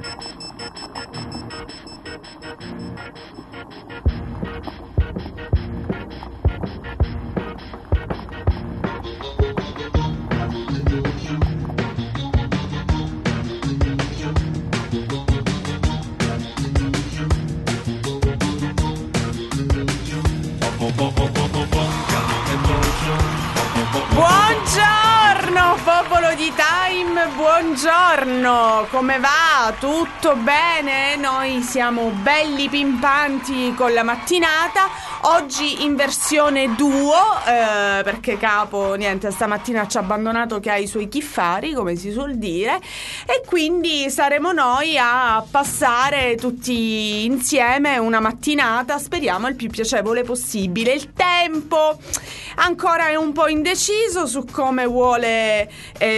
Buongiorno popolo di Time, buongiorno, come va? Tutto bene? Noi siamo belli pimpanti con la mattinata, oggi in versione duo, perché Capo, niente, stamattina ci ha abbandonato che ha i suoi chiffari, come si suol dire, e quindi saremo noi a passare tutti insieme una mattinata, speriamo il più piacevole possibile. Il tempo ancora è un po' indeciso su come vuole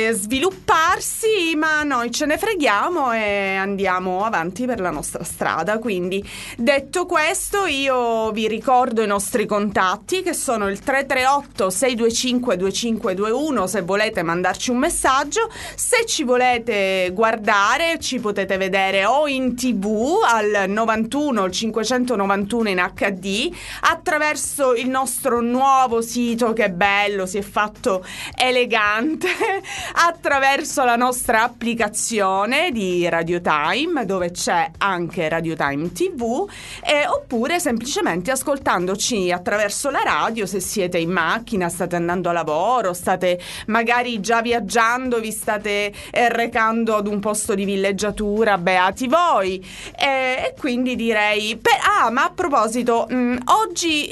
svilupparsi, ma noi ce ne freghiamo e andiamo avanti per la nostra strada. Quindi, detto questo, io vi ricordo i nostri contatti, che sono il 338 625 2521 se volete mandarci un messaggio. Se ci volete guardare, ci potete vedere o in TV al 91 il 591 in HD, attraverso il nostro nuovo sito che è bello, si è fatto elegante, attraverso la nostra applicazione di Radio Time, dove c'è anche Radio Time TV, oppure semplicemente ascoltandoci attraverso la radio. Se siete in macchina, state andando a lavoro, state magari già viaggiando, vi state recando ad un posto di villeggiatura, beati voi. E quindi direi ma a proposito, oggi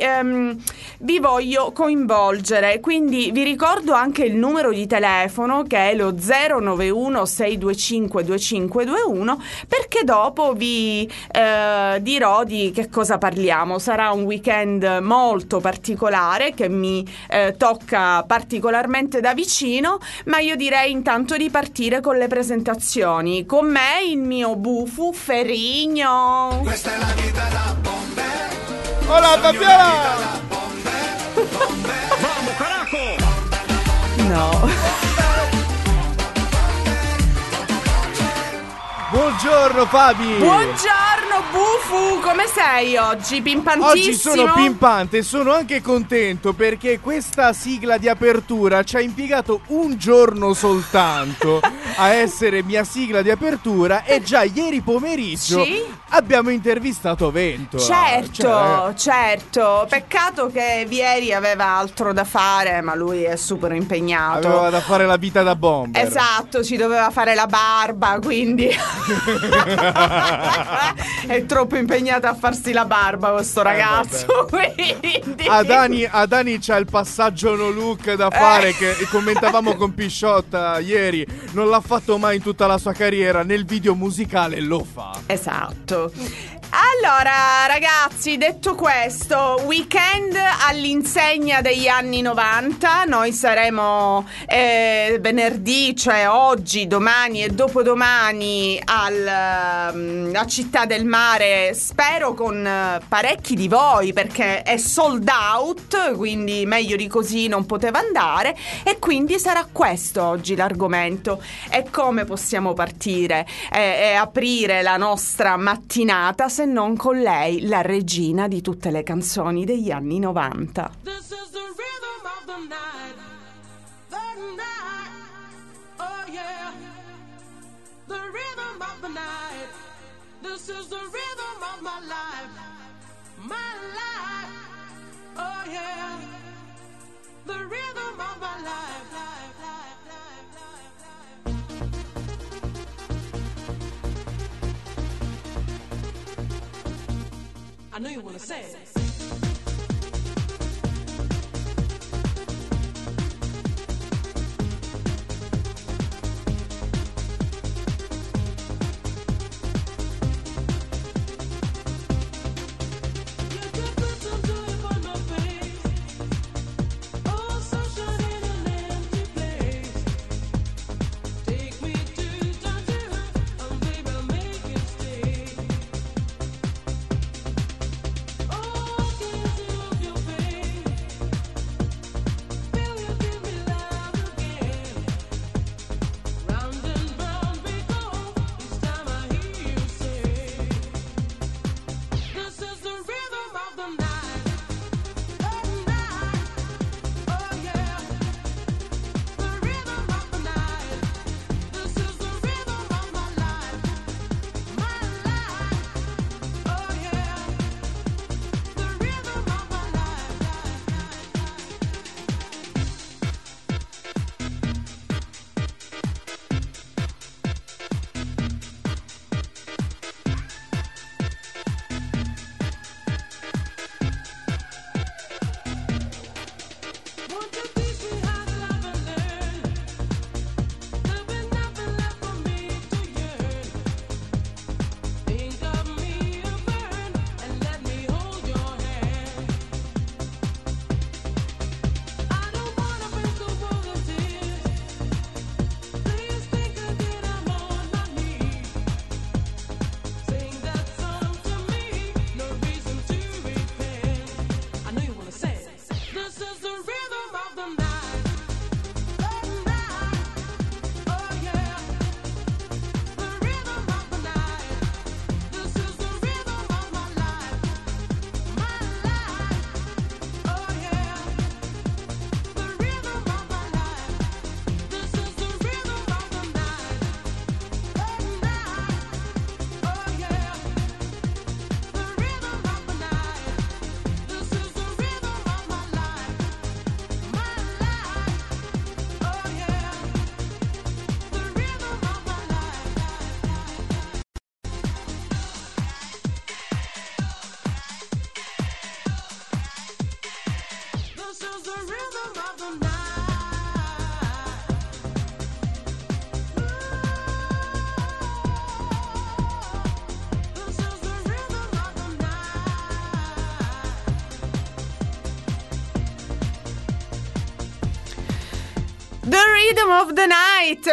vi voglio coinvolgere, quindi vi ricordo anche il numero di telefono, che è lo 091 625 2521, perché dopo vi dirò di che cosa parliamo. Sarà un weekend molto particolare che mi tocca particolarmente da vicino, ma io direi intanto di partire con le presentazioni. Con me il mio Bufu Ferrigno. Questa è la vita da bomber. Hola Fabiola. Vamos carajo. No. Buongiorno Fabi. Buongiorno Bufu, come sei oggi? Pimpantissimo? Oggi sono pimpante e sono anche contento perché questa sigla di apertura ci ha impiegato un giorno soltanto a essere mia sigla di apertura, e già ieri pomeriggio abbiamo intervistato Ventola. Certo. Peccato che Vieri aveva altro da fare, ma lui è super impegnato. Aveva da fare la vita da bomber. Esatto, ci doveva fare la barba, quindi è troppo impegnata a farsi la barba questo ragazzo. Quindi a Dani c'ha il passaggio no look da fare, che commentavamo con Pisciotta ieri, non l'ha fatto mai in tutta la sua carriera, nel video musicale lo fa. Esatto. Allora ragazzi, detto questo, weekend all'insegna degli anni 90. Noi saremo venerdì, cioè oggi, domani e dopodomani a Città del Mare, spero con parecchi di voi, perché è sold out, quindi meglio di così non poteva andare, e quindi sarà questo oggi l'argomento. E come possiamo partire e aprire la nostra mattinata se non con lei, la regina di tutte le canzoni degli anni 90. This is the rhythm of the night. The night. Oh yeah. The rhythm of the night. This is the rhythm of my life. My life. Oh yeah. The rhythm of my life. I know you wanna say it. Oh Rhythm of the Night,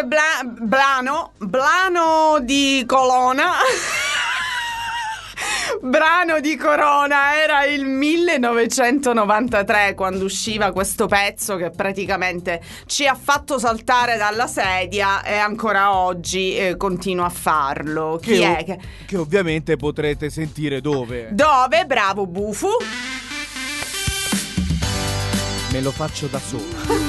Blano di Colonna. Brano di Corona, era il 1993 quando usciva questo pezzo che praticamente ci ha fatto saltare dalla sedia e ancora oggi continua a farlo. Chi è? Che ovviamente potrete sentire dove? Dove? Bravo Bufu. Me lo faccio da solo.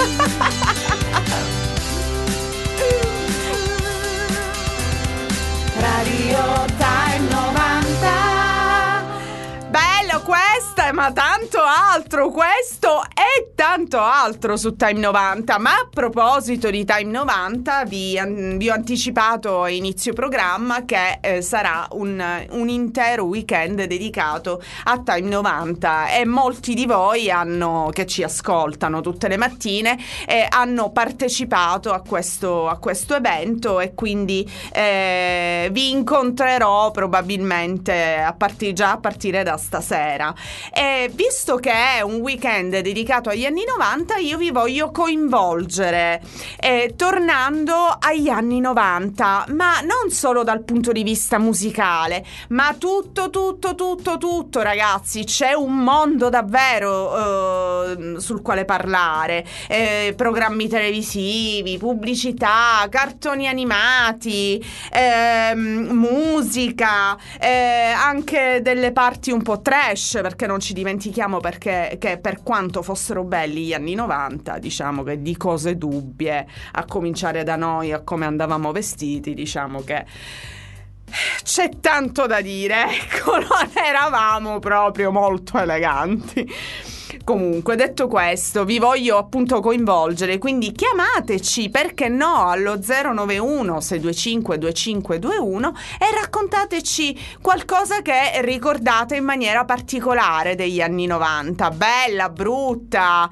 Radio Time 90. Bello questa, ma tanto altro, questo e tanto altro su Time 90. Ma a proposito di Time 90, vi ho anticipato a inizio programma che sarà un intero weekend dedicato a Time 90 e molti di voi che ci ascoltano tutte le mattine hanno partecipato a questo evento, e quindi vi incontrerò probabilmente a partire da stasera. E visto che è un weekend dedicato agli anni 90, io vi voglio coinvolgere tornando agli anni 90, ma non solo dal punto di vista musicale, ma tutto ragazzi. C'è un mondo davvero sul quale parlare, programmi televisivi, pubblicità, cartoni animati, musica, anche delle parti un po' trash, perché non ci dimentichiamo che per quanto fossero belli gli anni 90, diciamo che di cose dubbie, a cominciare da noi, a come andavamo vestiti, diciamo che c'è tanto da dire, ecco, non eravamo proprio molto eleganti. Comunque, detto questo, vi voglio appunto coinvolgere, quindi chiamateci, perché no, allo 091 625 2521 e raccontateci qualcosa che ricordate in maniera particolare degli anni 90, bella, brutta,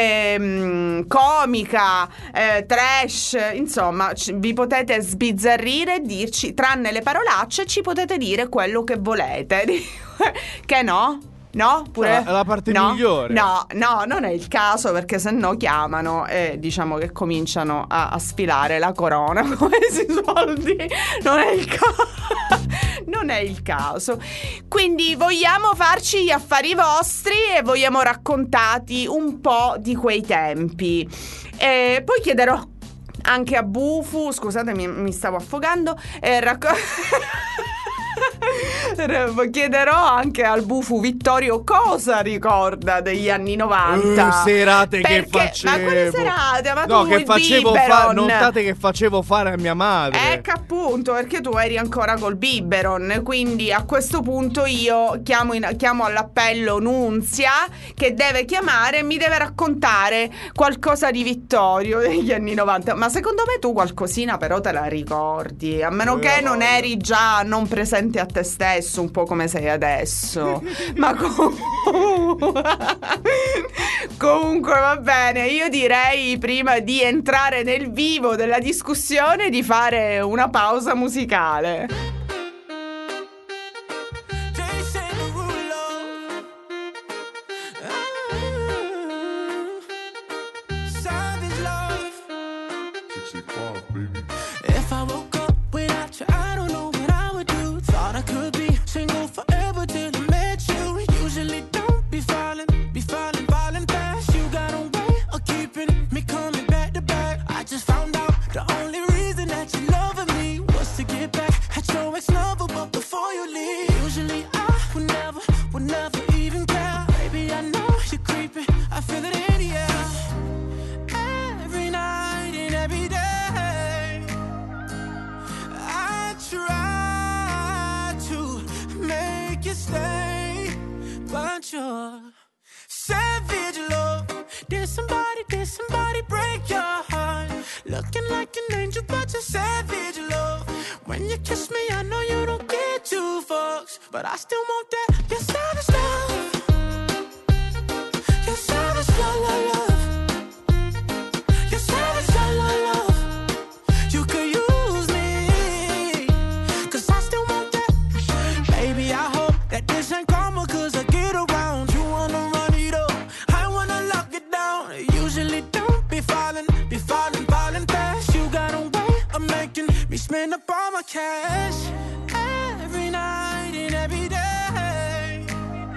comica, trash, insomma, vi potete sbizzarrire e dirci, tranne le parolacce, ci potete dire quello che volete. Che no? No? Pure? La parte no? migliore. No, non è il caso, perché se no chiamano e diciamo che cominciano a sfilare la corona come si suol dire. Non è il caso. Non è il caso. Quindi vogliamo farci gli affari vostri e vogliamo raccontarti un po' di quei tempi. E poi chiederò anche a Bufu, scusatemi, mi stavo affogando, chiederò anche al Bufu Vittorio cosa ricorda degli anni 90. Serate che facevo. Ma quelle serate? Ma no, tu che facevo notate che facevo fare a mia madre. Ecco, appunto, perché tu eri ancora col biberon. Quindi a questo punto io chiamo all'appello Nunzia, che deve chiamare e mi deve raccontare qualcosa di Vittorio degli anni 90. Ma secondo me tu qualcosina però te la ricordi, a meno che non eri già non presente a te stesso, un po' come sei adesso. Ma comunque va bene. Io direi, prima di entrare nel vivo della discussione, di fare una pausa musicale. But I still want that, your savage love. Your savage love, love. Your savage love, love. You could use me, 'cause I still want that. Baby, I hope that this ain't karma, 'cause I get around. You wanna run it up, I wanna lock it down. Usually don't be falling, falling spend up all my cash every night and every day.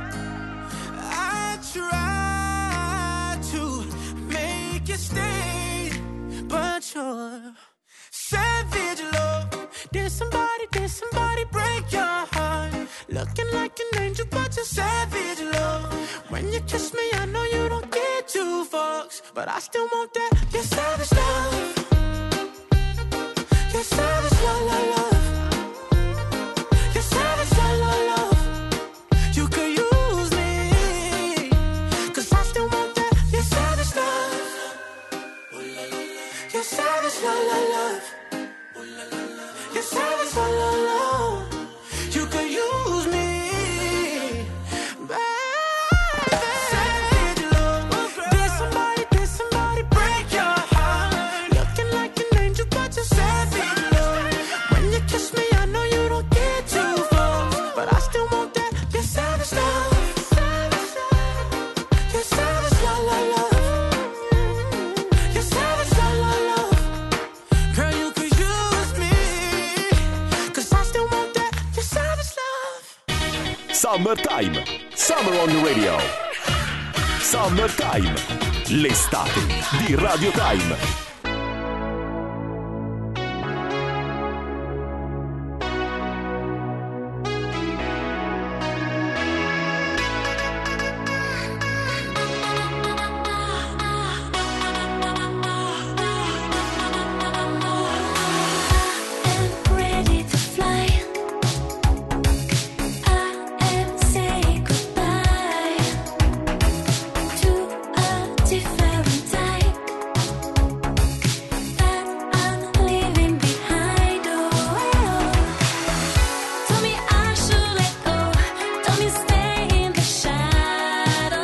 I try to make you stay, but you're savage love. Did somebody break your heart? Looking like an angel, but you're savage love. When you kiss me, I know you don't get two fucks, but I still want that. You're savage love. You're savage love, love, love. You're savage love, love, love. You could use me, 'cause I still want that. You're savage love. You're savage love, love, love. You're savage love, love, love. You could use me, baby. Savage love. Did somebody break your heart? Looking like an angel, but you're savage love. When you kiss me, I know you don't get two fucks, but I still want that. You're savage love. You're savage love, love, love. You're savage love, love, love. Girl, you could use me, 'cause I still want that. You're savage love. Summertime, Summer on the Radio. Summertime, l'estate di Radio Time. Ready to fly. I am saying goodbye to a different type that I'm leaving behind. Oh, told me I should let go. Told me stay in the shadow.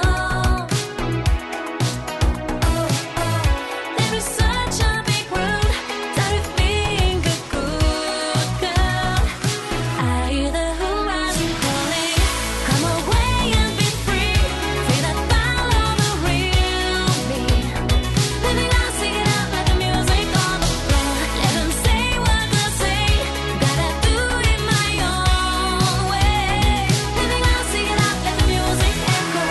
There is such a big world that with being a good girl. I hear the horizon calling. Come away and be free. Free that follow the real me. Living out, sing it out, let the music on the floor. Let them say what they say. Gotta do it my own way. Living out, sing it out, let the music echo.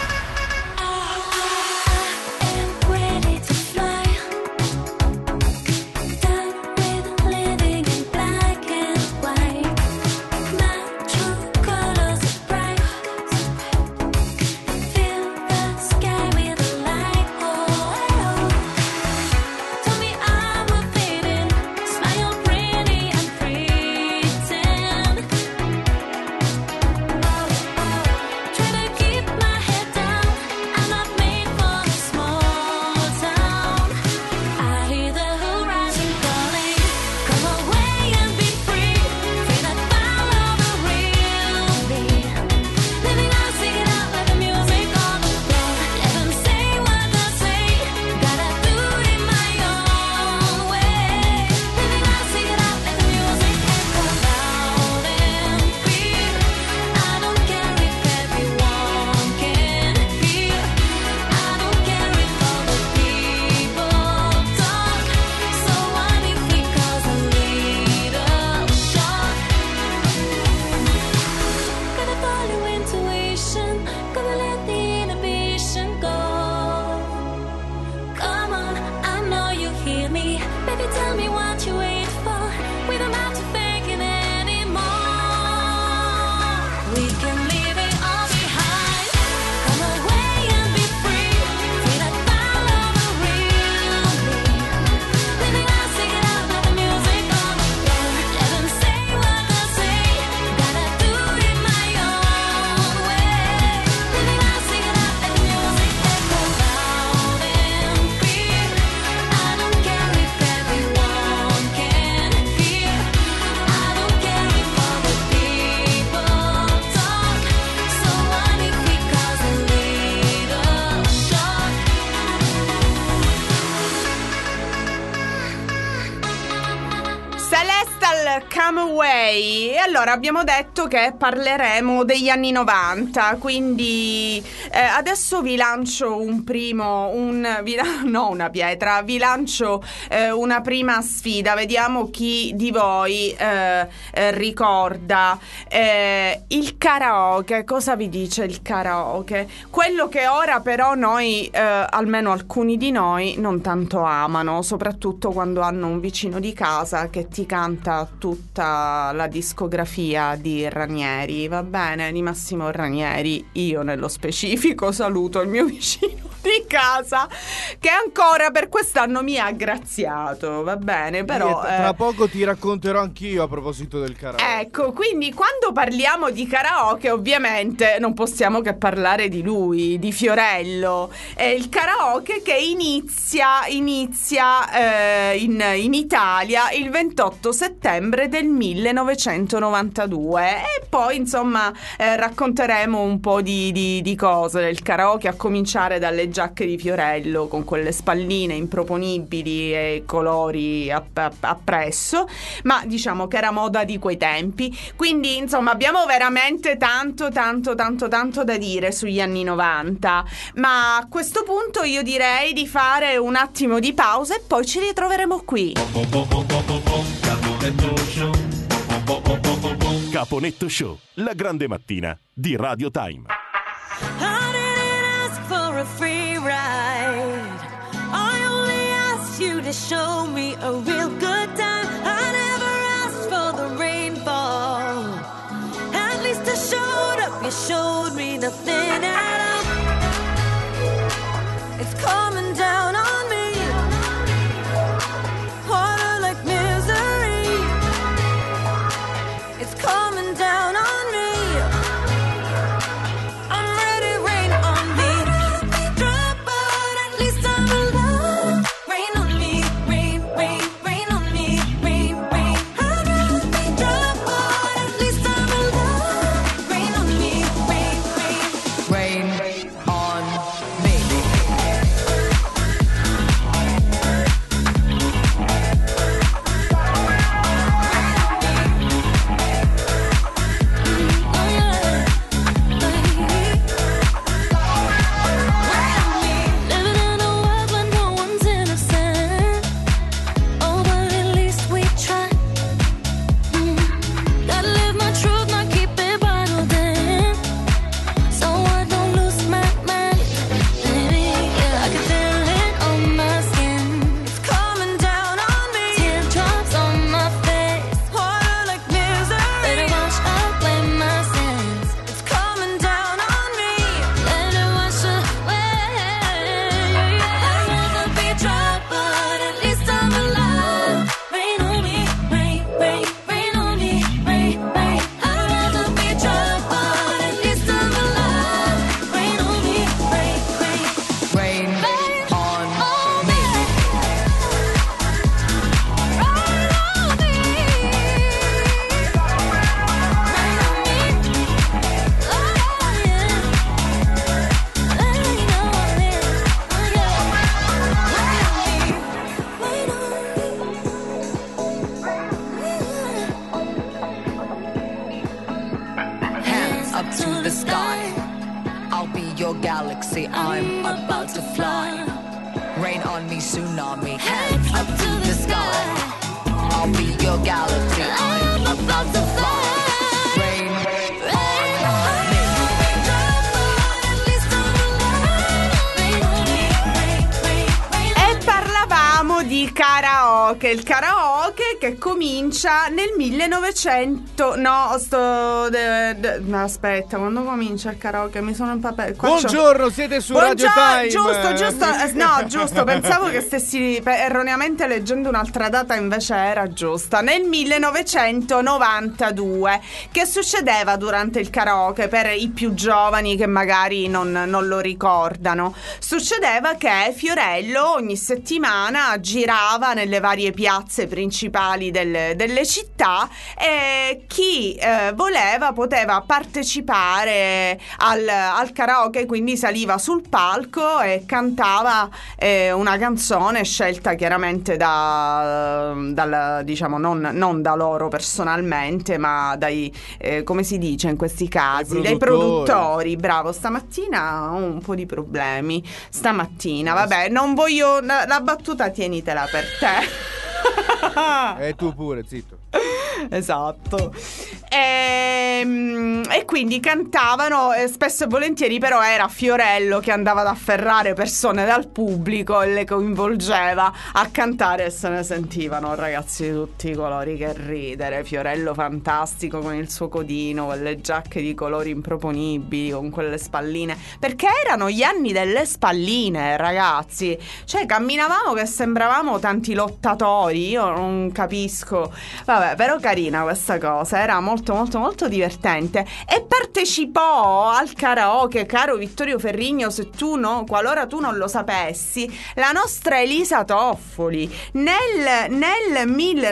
I am ready to fly. Done with living in black and white. My true colors are bright. Fill the sky with a light. Oh, told me I would fit in. Smile pretty and pretend. Try to keep my head down. I'm not made for a small town. I hear the horizon calling. Come away and be free. Free that follow the real me. Living out, sing it out, let the music on the floor. Let them say what they say. Gotta do it my own way. Living out, sing it out, let the music echo loud and clear. I don't care if everyone can hear. I don't care if all the people talk. So what if we cause a little shock? Gotta follow intuition. Gotta let the inhibition go. Come on, I know you hear me. Baby, tell me what you wait for. We don't have to fake it anymore. We can leave it all behind. Come away and be free. Free that follow the real me. Living out, sing it out, let the music on the floor. Let them say what they say. Gotta do it my own way. Living out, sing it out, let the music echo loud and clear. I don't care if everyone can hear. I don't care if all the people talk. So what if we cause a little shock? Celeste People Come Away. E allora abbiamo detto che parleremo degli anni 90, quindi adesso vi lancio vi lancio una prima sfida, vediamo chi di voi ricorda il karaoke. Cosa vi dice il karaoke? Quello che ora però noi, almeno alcuni di noi, non tanto amano, soprattutto quando hanno un vicino di casa che ti canta tutta la discografia di Ranieri, va bene? Di Massimo Ranieri. Io nello specifico saluto il mio vicino di casa che ancora per quest'anno mi ha graziato, va bene? Però tra poco ti racconterò anch'io a proposito del karaoke. ecco, quindi quando parliamo di karaoke ovviamente non possiamo che parlare di lui, di Fiorello. È il karaoke che inizia in Italia il 28 settembre del 1992 e poi insomma racconteremo un po' di cose del karaoke, a cominciare dalle giacche di Fiorello con quelle spalline improponibili e colori appresso, ma diciamo che era moda di quei tempi. Quindi insomma abbiamo veramente tanto da dire sugli anni 90, ma a questo punto io direi di fare un attimo di pausa e poi ci ritroveremo qui. Caponetto Show, la grande mattina di Radio Time. I didn't ask for a free ride. I only asked you to show me a real good time. I never asked for the rainfall. At least I showed up, you showed me nothing at all. It's coming down on me. Water like misery. It's coming down on me. I'm ready, rain on me. Drop, but at least I'm alive. Rain on me, rain, rain, rain on me, rain, rain. I'd rather be drop, but at least I'm alive. Rain on me, rain, rain, rain on me. Living in a world where no one's innocent. Oh, but at least we try. Gotta live my truth, not keep it bottled in. So I don't lose my mind. Yeah, I can feel it on my skin. It's coming down on me. Teardrops on my face. Water like misery. Let it wash away my sins. It's coming down on me. Let it wash away. I'd rather be dry, but at least I'm alive. Rain on me, rain, rain, rain on me, rain, rain. I'd rather be dry, but at least I'm alive. Rain on me, rain, rain, rain on me. Hands up to the sky. I'll be your galaxy. I'm about to fly. Rain on me, tsunami. Hands up to the sky. I'll be your galaxy. I'm about to fly. Rain on me. E parlavamo di karaoke, il karaoke che comincia nel 1900. No, aspetta, quando comincia il karaoke? Mi sono impappato. Buongiorno, siete su Radio Time. Giusto. No, giusto, pensavo che stessi erroneamente leggendo un'altra data, invece era giusta. Nel 1992. Che succedeva durante il karaoke per i più giovani che magari non lo ricordano? Succedeva che Fiorello ogni settimana girava nelle varie varie piazze principali delle città, e chi voleva poteva partecipare al karaoke, quindi saliva sul palco e cantava una canzone scelta chiaramente diciamo non da loro personalmente, ma dai come si dice in questi casi, dai produttori. Bravo, stamattina ho un po' di problemi stamattina, vabbè, non voglio la battuta, tienitela per te. E tu pure, zitto. Esatto. E quindi cantavano, spesso e volentieri però era Fiorello che andava ad afferrare persone dal pubblico e le coinvolgeva a cantare, e se ne sentivano ragazzi di tutti i colori che ridere. Fiorello fantastico con il suo codino, con le giacche di colori improponibili, con quelle spalline, perché erano gli anni delle spalline, ragazzi, cioè camminavamo che sembravamo tanti lottatori. Io non capisco, vabbè, però carina questa cosa, era molto molto molto divertente. E partecipò al karaoke, caro Vittorio Ferrigno, qualora tu non lo sapessi, la nostra Elisa Toffoli nel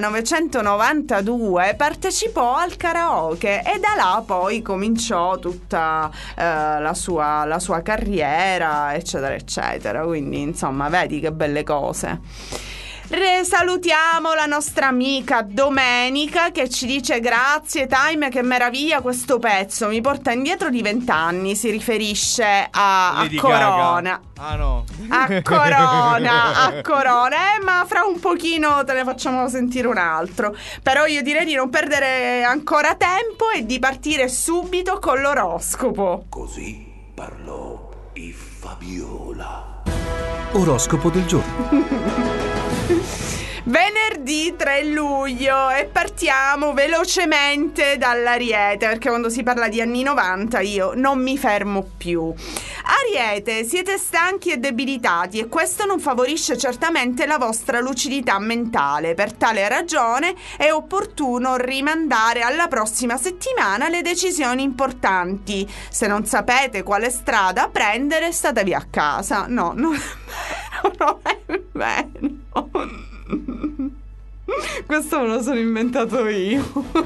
1992 partecipò al karaoke, e da là poi cominciò tutta la sua carriera, eccetera eccetera. Quindi insomma, vedi che belle cose. Salutiamo la nostra amica Domenica che ci dice: grazie Time, che meraviglia questo pezzo, mi porta indietro di 20 anni. Si riferisce a Lady Corona. Gaga. Ah no. A Corona, ma fra un pochino te ne facciamo sentire un altro. Però io direi di non perdere ancora tempo e di partire subito con l'oroscopo. Così parlò il Fabiola. Oroscopo del giorno. Venerdì 3 luglio e partiamo velocemente dall'Ariete, perché quando si parla di anni 90 io non mi fermo più. Ariete, siete stanchi e debilitati e questo non favorisce certamente la vostra lucidità mentale. Per tale ragione è opportuno rimandare alla prossima settimana le decisioni importanti. Se non sapete quale strada prendere, statevi a casa. No, non è vero. Questo me lo sono inventato io.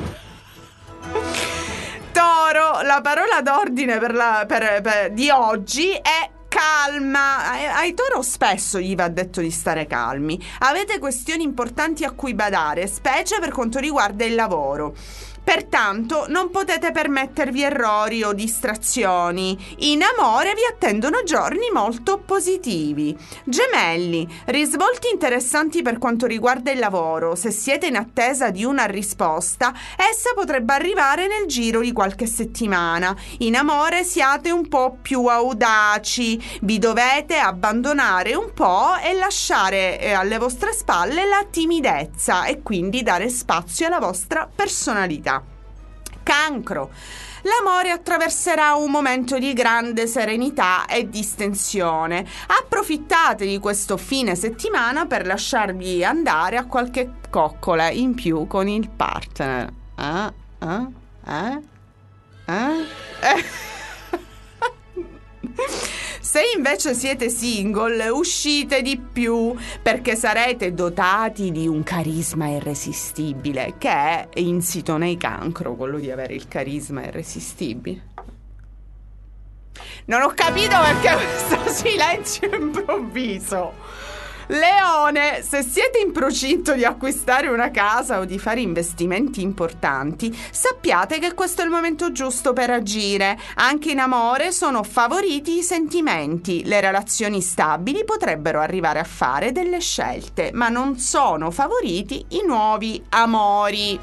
Toro, la parola d'ordine di oggi è calma. Ai Toro spesso gli va detto di stare calmi. Avete questioni importanti a cui badare, specie per quanto riguarda il lavoro. Pertanto non potete permettervi errori o distrazioni. In amore vi attendono giorni molto positivi. Gemelli, risvolti interessanti per quanto riguarda il lavoro. Se siete in attesa di una risposta, essa potrebbe arrivare nel giro di qualche settimana. In amore siate un po' più audaci. Vi dovete abbandonare un po' e lasciare alle vostre spalle la timidezza e quindi dare spazio alla vostra personalità. Cancro. L'amore attraverserà un momento di grande serenità e distensione. Approfittate di questo fine settimana per lasciarvi andare a qualche coccola in più con il partner. Se invece siete single, uscite di più perché sarete dotati di un carisma irresistibile, che è insito nei Cancro, quello di avere il carisma irresistibile. Non ho capito perché questo silenzio improvviso. Leone, se siete in procinto di acquistare una casa o di fare investimenti importanti, sappiate che questo è il momento giusto per agire. Anche in amore sono favoriti i sentimenti. Le relazioni stabili potrebbero arrivare a fare delle scelte, ma non sono favoriti i nuovi amori.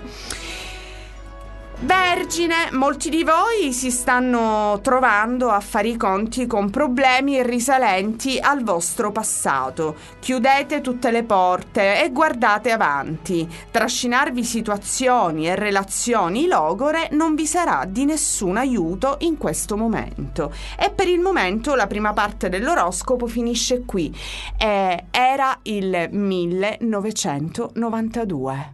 Vergine, molti di voi si stanno trovando a fare i conti con problemi risalenti al vostro passato. Chiudete tutte le porte e guardate avanti. Trascinarvi situazioni e relazioni logore non vi sarà di nessun aiuto in questo momento. E per il momento la prima parte dell'oroscopo finisce qui. Era il 1992.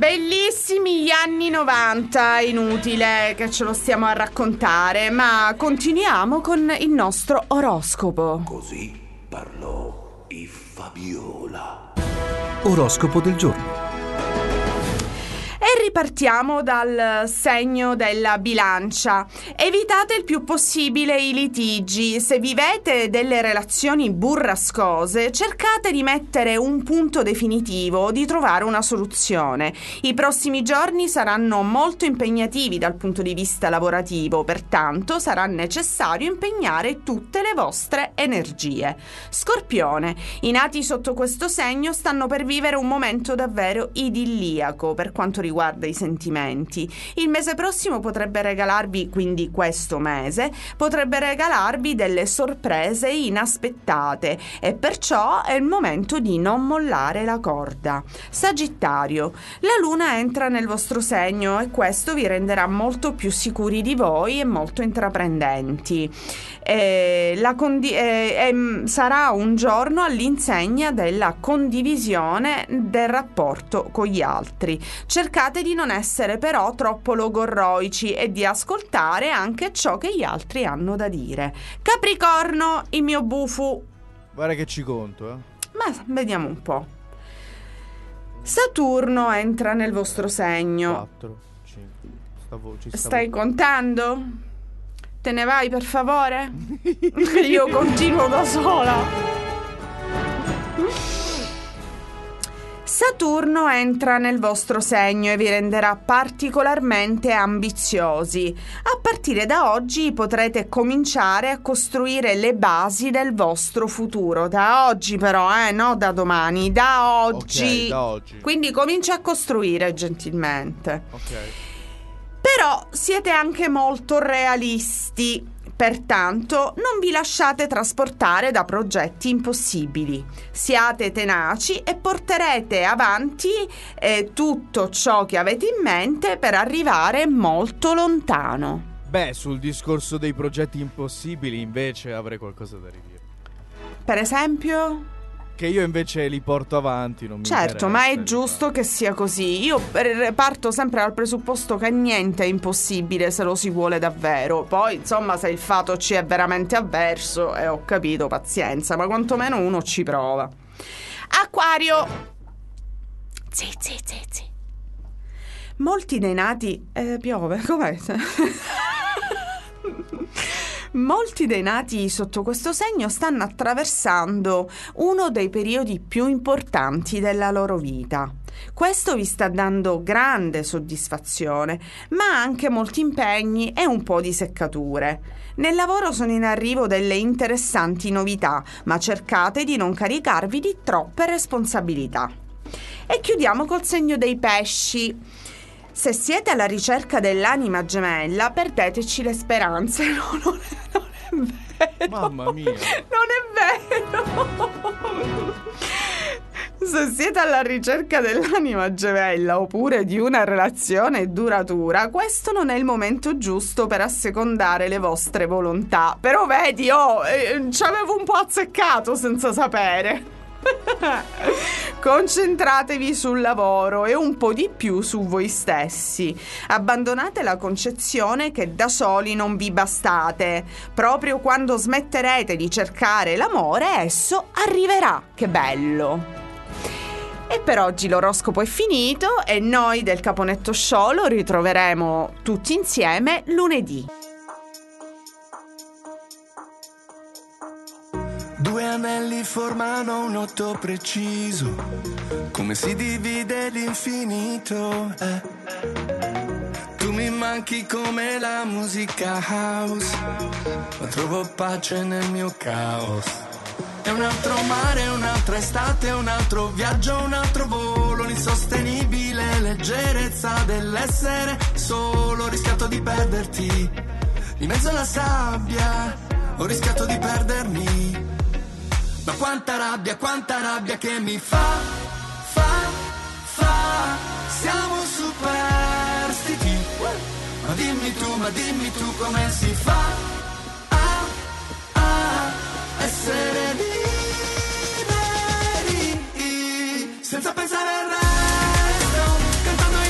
Bellissimi gli anni 90, inutile che ce lo stiamo a raccontare, ma continuiamo con il nostro oroscopo. Così parlò il Fabiola. Oroscopo del giorno. E ripartiamo dal segno della bilancia. Evitate il più possibile i litigi. Se vivete delle relazioni burrascose, cercate di mettere un punto definitivo, di trovare una soluzione. I prossimi giorni saranno molto impegnativi dal punto di vista lavorativo, pertanto sarà necessario impegnare tutte le vostre energie. Scorpione, i nati sotto questo segno stanno per vivere un momento davvero idilliaco per quanto riguarda i sentimenti. Il mese prossimo potrebbe regalarvi, quindi questo mese, potrebbe regalarvi delle sorprese inaspettate e perciò è il momento di non mollare la corda. Sagittario, la luna entra nel vostro segno e questo vi renderà molto più sicuri di voi e molto intraprendenti. Sarà un giorno all'insegna della condivisione del rapporto con gli altri. Cercate di non essere però troppo logorroici e di ascoltare anche ciò che gli altri hanno da dire. Capricorno, il mio bufu. Guarda che ci conto, Ma vediamo un po'. Saturno entra nel vostro segno. 4, 5. Stai contando? Te ne vai per favore? Io continuo da sola. Saturno entra nel vostro segno e vi renderà particolarmente ambiziosi. A partire da oggi potrete cominciare a costruire le basi del vostro futuro. Da oggi però, no da domani, da oggi. Ok, da oggi. Quindi comincia a costruire gentilmente. Ok. Però siete anche molto realisti. Pertanto non vi lasciate trasportare da progetti impossibili. Siate tenaci e porterete avanti tutto ciò che avete in mente per arrivare molto lontano. Beh, sul discorso dei progetti impossibili invece avrei qualcosa da ridire. Per esempio? Che io invece li porto avanti, non mi Certo, interessa, ma è li giusto che sia così. Io parto sempre dal presupposto che niente è impossibile se lo si vuole davvero. Poi, insomma, se il fato ci è veramente avverso, ho capito, pazienza, ma quantomeno uno ci prova. Acquario. Zizi. Molti dei nati... piove, com'è? Molti dei nati sotto questo segno stanno attraversando uno dei periodi più importanti della loro vita. Questo vi sta dando grande soddisfazione, ma anche molti impegni e un po' di seccature. Nel lavoro sono in arrivo delle interessanti novità, ma cercate di non caricarvi di troppe responsabilità. E chiudiamo col segno dei pesci. Se siete alla ricerca dell'anima gemella, perdeteci le speranze. No, non è vero. Mamma mia. Non è vero. Se siete alla ricerca dell'anima gemella oppure di una relazione duratura, questo non è il momento giusto per assecondare le vostre volontà. Però vedi, ci avevo un po' azzeccato senza sapere. Concentratevi sul lavoro e un po' di più su voi stessi. Abbandonate la concezione che da soli non vi bastate. Proprio quando smetterete di cercare l'amore, esso arriverà. Che bello! E per oggi l'oroscopo è finito e noi del Caponetto Show lo ritroveremo tutti insieme lunedì. Due anelli formano un otto preciso, come si divide l'infinito, Tu mi manchi come la musica house, ma trovo pace nel mio caos. È un altro mare, un'altra estate, un altro viaggio, un altro volo, l'insostenibile leggerezza dell'essere solo. Ho rischiato di perderti in mezzo alla sabbia, ho rischiato di perdermi. Ma quanta rabbia che mi fa, siamo superstiti. Ma dimmi tu come si fa a essere liberi, senza pensare al resto, cantando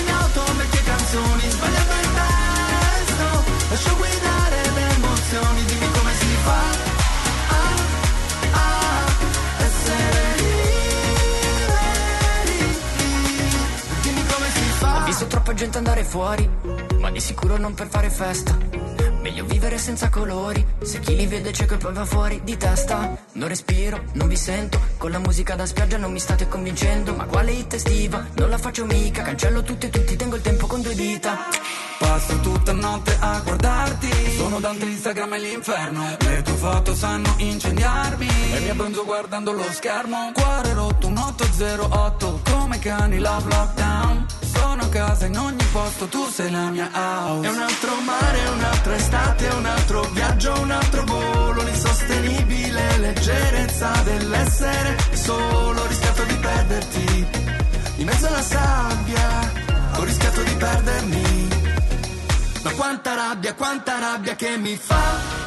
troppa gente andare fuori, ma di sicuro non per fare festa. Meglio vivere senza colori, se chi li vede cieco e poi va fuori di testa. Non respiro, non vi sento, con la musica da spiaggia non mi state convincendo. Ma quale hit estiva, non la faccio mica, cancello tutti e tutti, tengo il tempo con 2 dita. Passo tutta notte a guardarti, sono Dante, Instagram e l'inferno. Le tue foto sanno incendiarmi e mi abbronzo guardando lo schermo. Cuore rotto, un 808, come cani love lockdown. Sono a casa in ogni posto, tu sei la mia house. È un altro mare, un'altra estate, un altro viaggio, un altro volo. L'insostenibile leggerezza dell'essere solo. Ho rischiato di perderti in mezzo alla sabbia, ho rischiato di perdermi. Ma quanta rabbia che mi fa.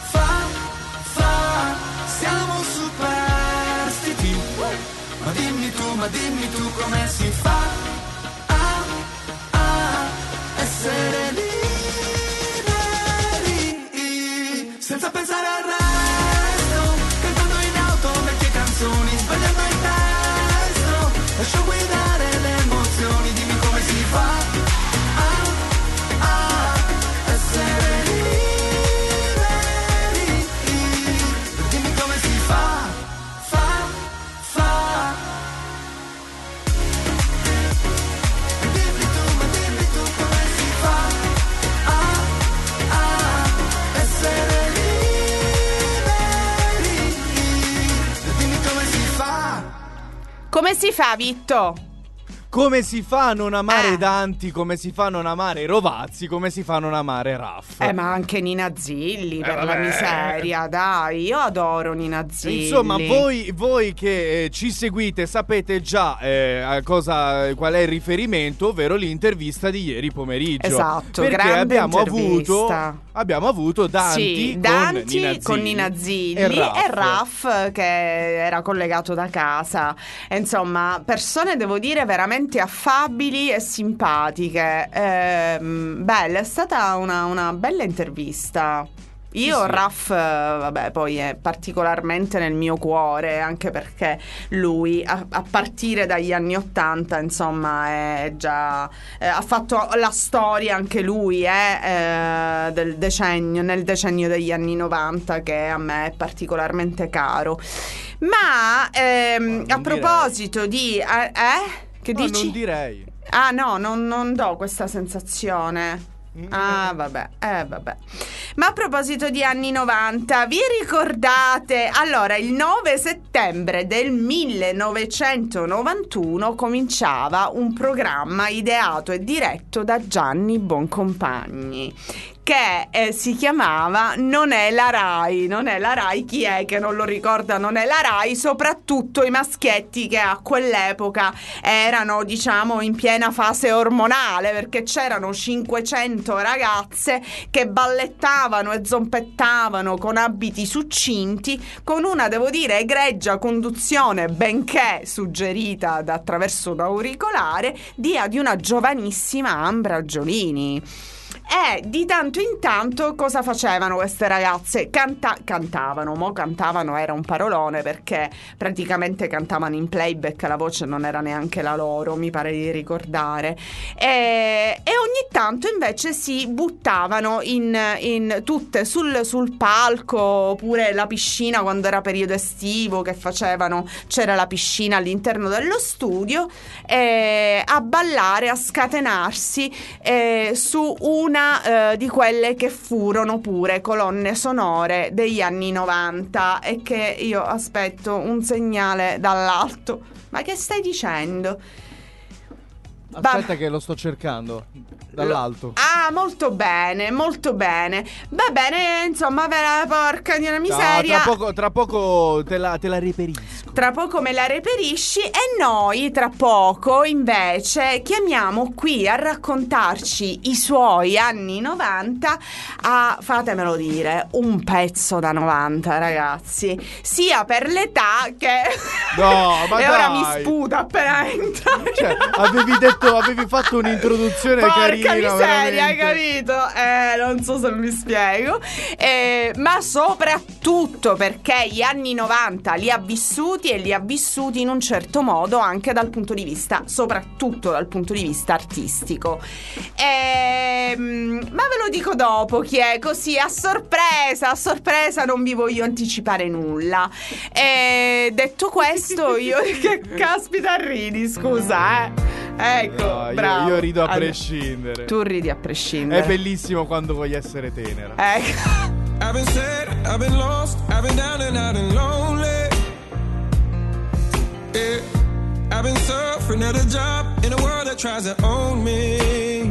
Siamo superstiti. Ma dimmi tu come si fa a essere liberi senza pensare al resto, cantando in auto vecchie canzoni, sbagliando il testo. Lascio guidare le emozioni, dimmi come si fa a essere liberi. Dimmi come si fa. Dimmi tu come si fa a essere liberi. Dimmi come si fa. Come si fa, Vitto? Come si fa a non amare Danti, come si fa a non amare Rovazzi, come si fa a non amare Raff? Ma anche Nina Zilli, per la vabbè. miseria, dai, io adoro Nina Zilli. Insomma, voi che ci seguite sapete già qual è il riferimento, ovvero l'intervista di ieri pomeriggio. Esatto, perché grande abbiamo avuto Danti, sì, Danti con Nina Zilli e e Raff che era collegato da casa. E insomma, persone devo dire veramente affabili e simpatiche. Bella, è stata una bella intervista. Io Sì. Raff, vabbè, poi è particolarmente nel mio cuore, anche perché lui a partire dagli anni '80, insomma, è già ha fatto la storia anche lui del decennio, nel decennio degli anni '90, che a me è particolarmente caro. Ma a proposito di che No, dici? non direi. Ah no, non do questa sensazione. Ah vabbè. Ma a proposito di anni '90, vi ricordate? Allora, il 9 settembre del 1991 cominciava un programma ideato e diretto da Gianni Boncompagni, che si chiamava Non è la Rai. Non è la Rai, chi è che non lo ricorda? Non è la Rai, soprattutto i maschietti che a quell'epoca erano, diciamo, in piena fase ormonale, perché c'erano 500 ragazze che ballettavano e zompettavano con abiti succinti, con una, devo dire, egregia conduzione, benché suggerita attraverso un auricolare, di una giovanissima Ambra Giolini. E di tanto in tanto cosa facevano queste ragazze? Cantavano era un parolone, perché praticamente cantavano in playback, la voce non era neanche la loro, mi pare di ricordare, e ogni tanto invece si buttavano in tutte sul palco, oppure la piscina quando era periodo estivo, che facevano, c'era la piscina all'interno dello studio, a ballare, a scatenarsi su una di quelle che furono pure colonne sonore degli anni '90, e che io aspetto un segnale dall'alto. Ma che stai dicendo? Aspetta che lo sto cercando dall'alto. Ah, molto bene, molto bene. Va bene, insomma, vera porca di una miseria. No, tra poco te la reperisco. Tra poco me la reperisci, e noi tra poco invece chiamiamo qui a raccontarci i suoi anni '90 a, fatemelo dire, un pezzo da 90, ragazzi, sia per l'età che No, ma e ora dai. mi sputa appena entra. Cioè, avevi detto avevi fatto un'introduzione carina. Porca miseria, hai veramente. capito? Non so se mi spiego. Ma soprattutto perché gli anni 90 li ha vissuti e li ha vissuti in un certo modo anche dal punto di vista, soprattutto dal punto di vista artistico. Ma ve lo dico dopo chi è, così a sorpresa non vi voglio anticipare nulla. Detto questo, io che caspita ridi, scusa, ecco, No, bravo. io rido a Allora, prescindere. tu ridi a prescindere. È bellissimo quando vuoi essere tenera. Ecco. I've been sad, I've been lost, I've been down and out and lonely. Yeah. I've been suffering at a job in a world that tries to own me.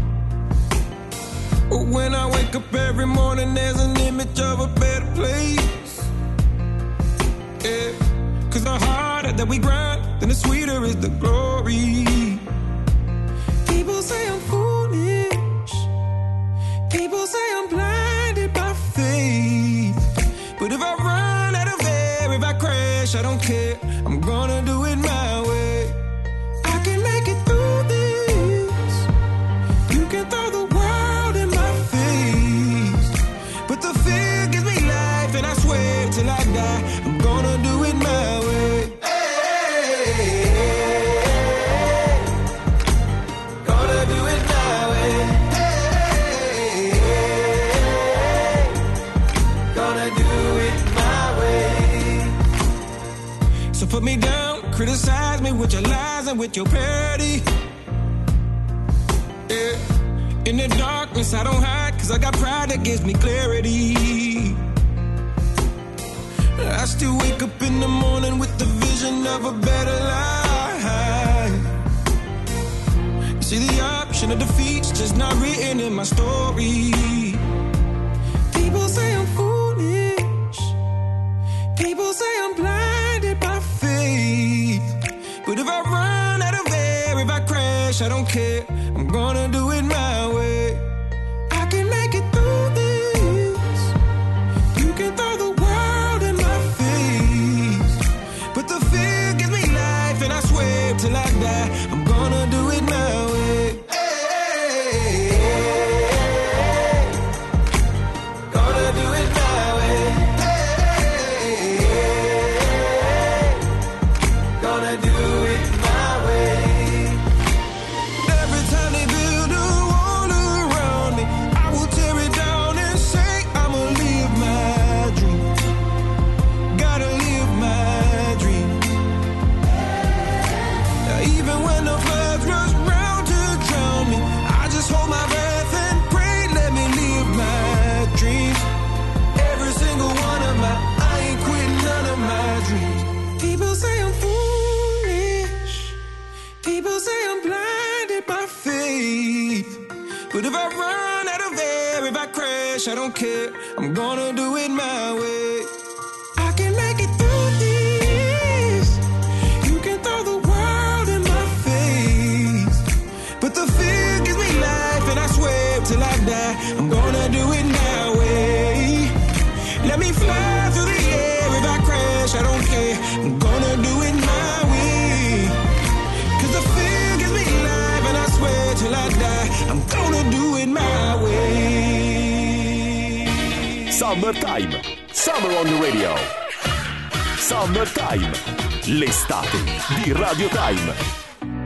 But when I wake up every morning, there's an image of a better place. Yeah. 'Cause the harder that we grind, then the sweeter is the glory. People say I'm foolish. People say I'm blinded by faith. But if I run out of air, if I crash, I don't care. I'm gonna do it my way. I can make it through this. You can throw the world in my face. But the fear gives me life, and I swear till I die, I'm gonna do it my way. Gonna do it my way. Gonna do it my way. So put me down, criticize me with your lies and with your parody. Yeah. In the darkness I don't hide, 'cause I got pride that gives me clarity. I still wake up in the morning with the vision of a better life. You see, the option of defeat's just not written in my story. People say I'm foolish. People say I'm blinded by faith. But if I run out of air, if I crash, I don't care. I'm gonna do it my way. I can make it through this. You can throw the world in my face. But the fear gives me life, and I swear till I die, I'm gonna do it my way. Gonna do it my way. Gonna do it my way. Every time they build a wall around me, I will tear it down and say I'ma live my dream. Gotta live my dream. Now, even when the floods rush round to drown me, I just hold my breath and pray, let me live my dreams. Every single one of my, I ain't quitting none of my dreams. People say I'm foolish. People say I'm blinded by faith. But if I run out of air, if I crash, I don't care. I'm gonna do it my way. I can make it through this. You can throw the world in my face. But the fear gives me life, and I swear till I die, I'm gonna do it my way. Let me fly through the air, if I crash, I don't care. I'm gonna do it my way. 'Cause the fear gives me life, and I swear till I die, I'm gonna do it my way. Summertime, Summer on the Radio. Summertime, l'estate di Radio Time.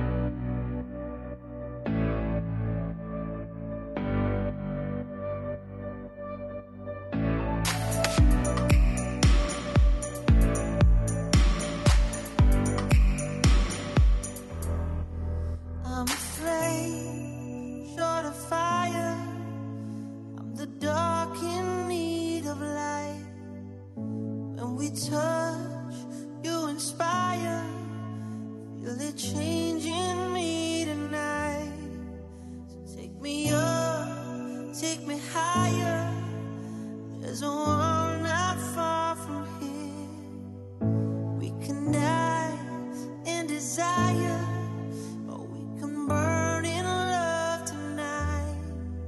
I'm afraid, short of fire. I'm the dark in need of light. When we touch, you inspire. Feel it changing me tonight. So take me up, take me higher. There's a world not far from here. We can die in desire, or we can burn in love tonight.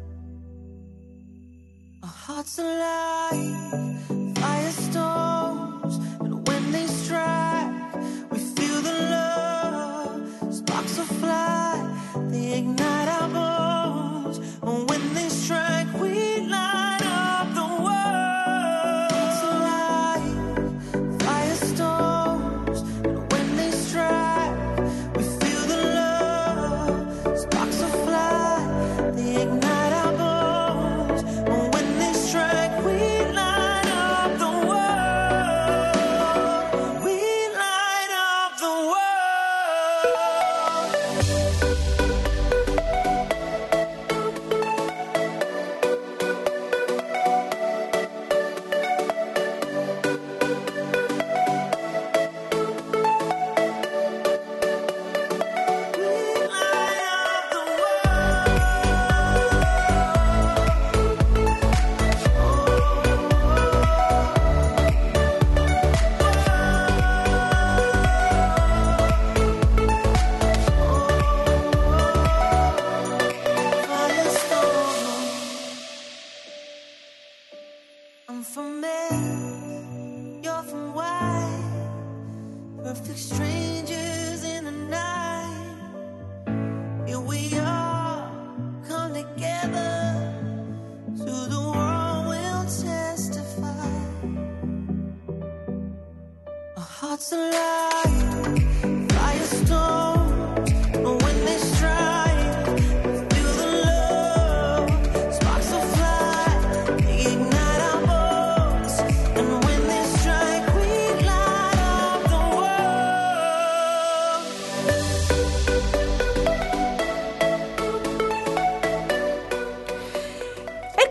Our hearts alive, firestorms, and when they strike, we feel the love. Sparks will fly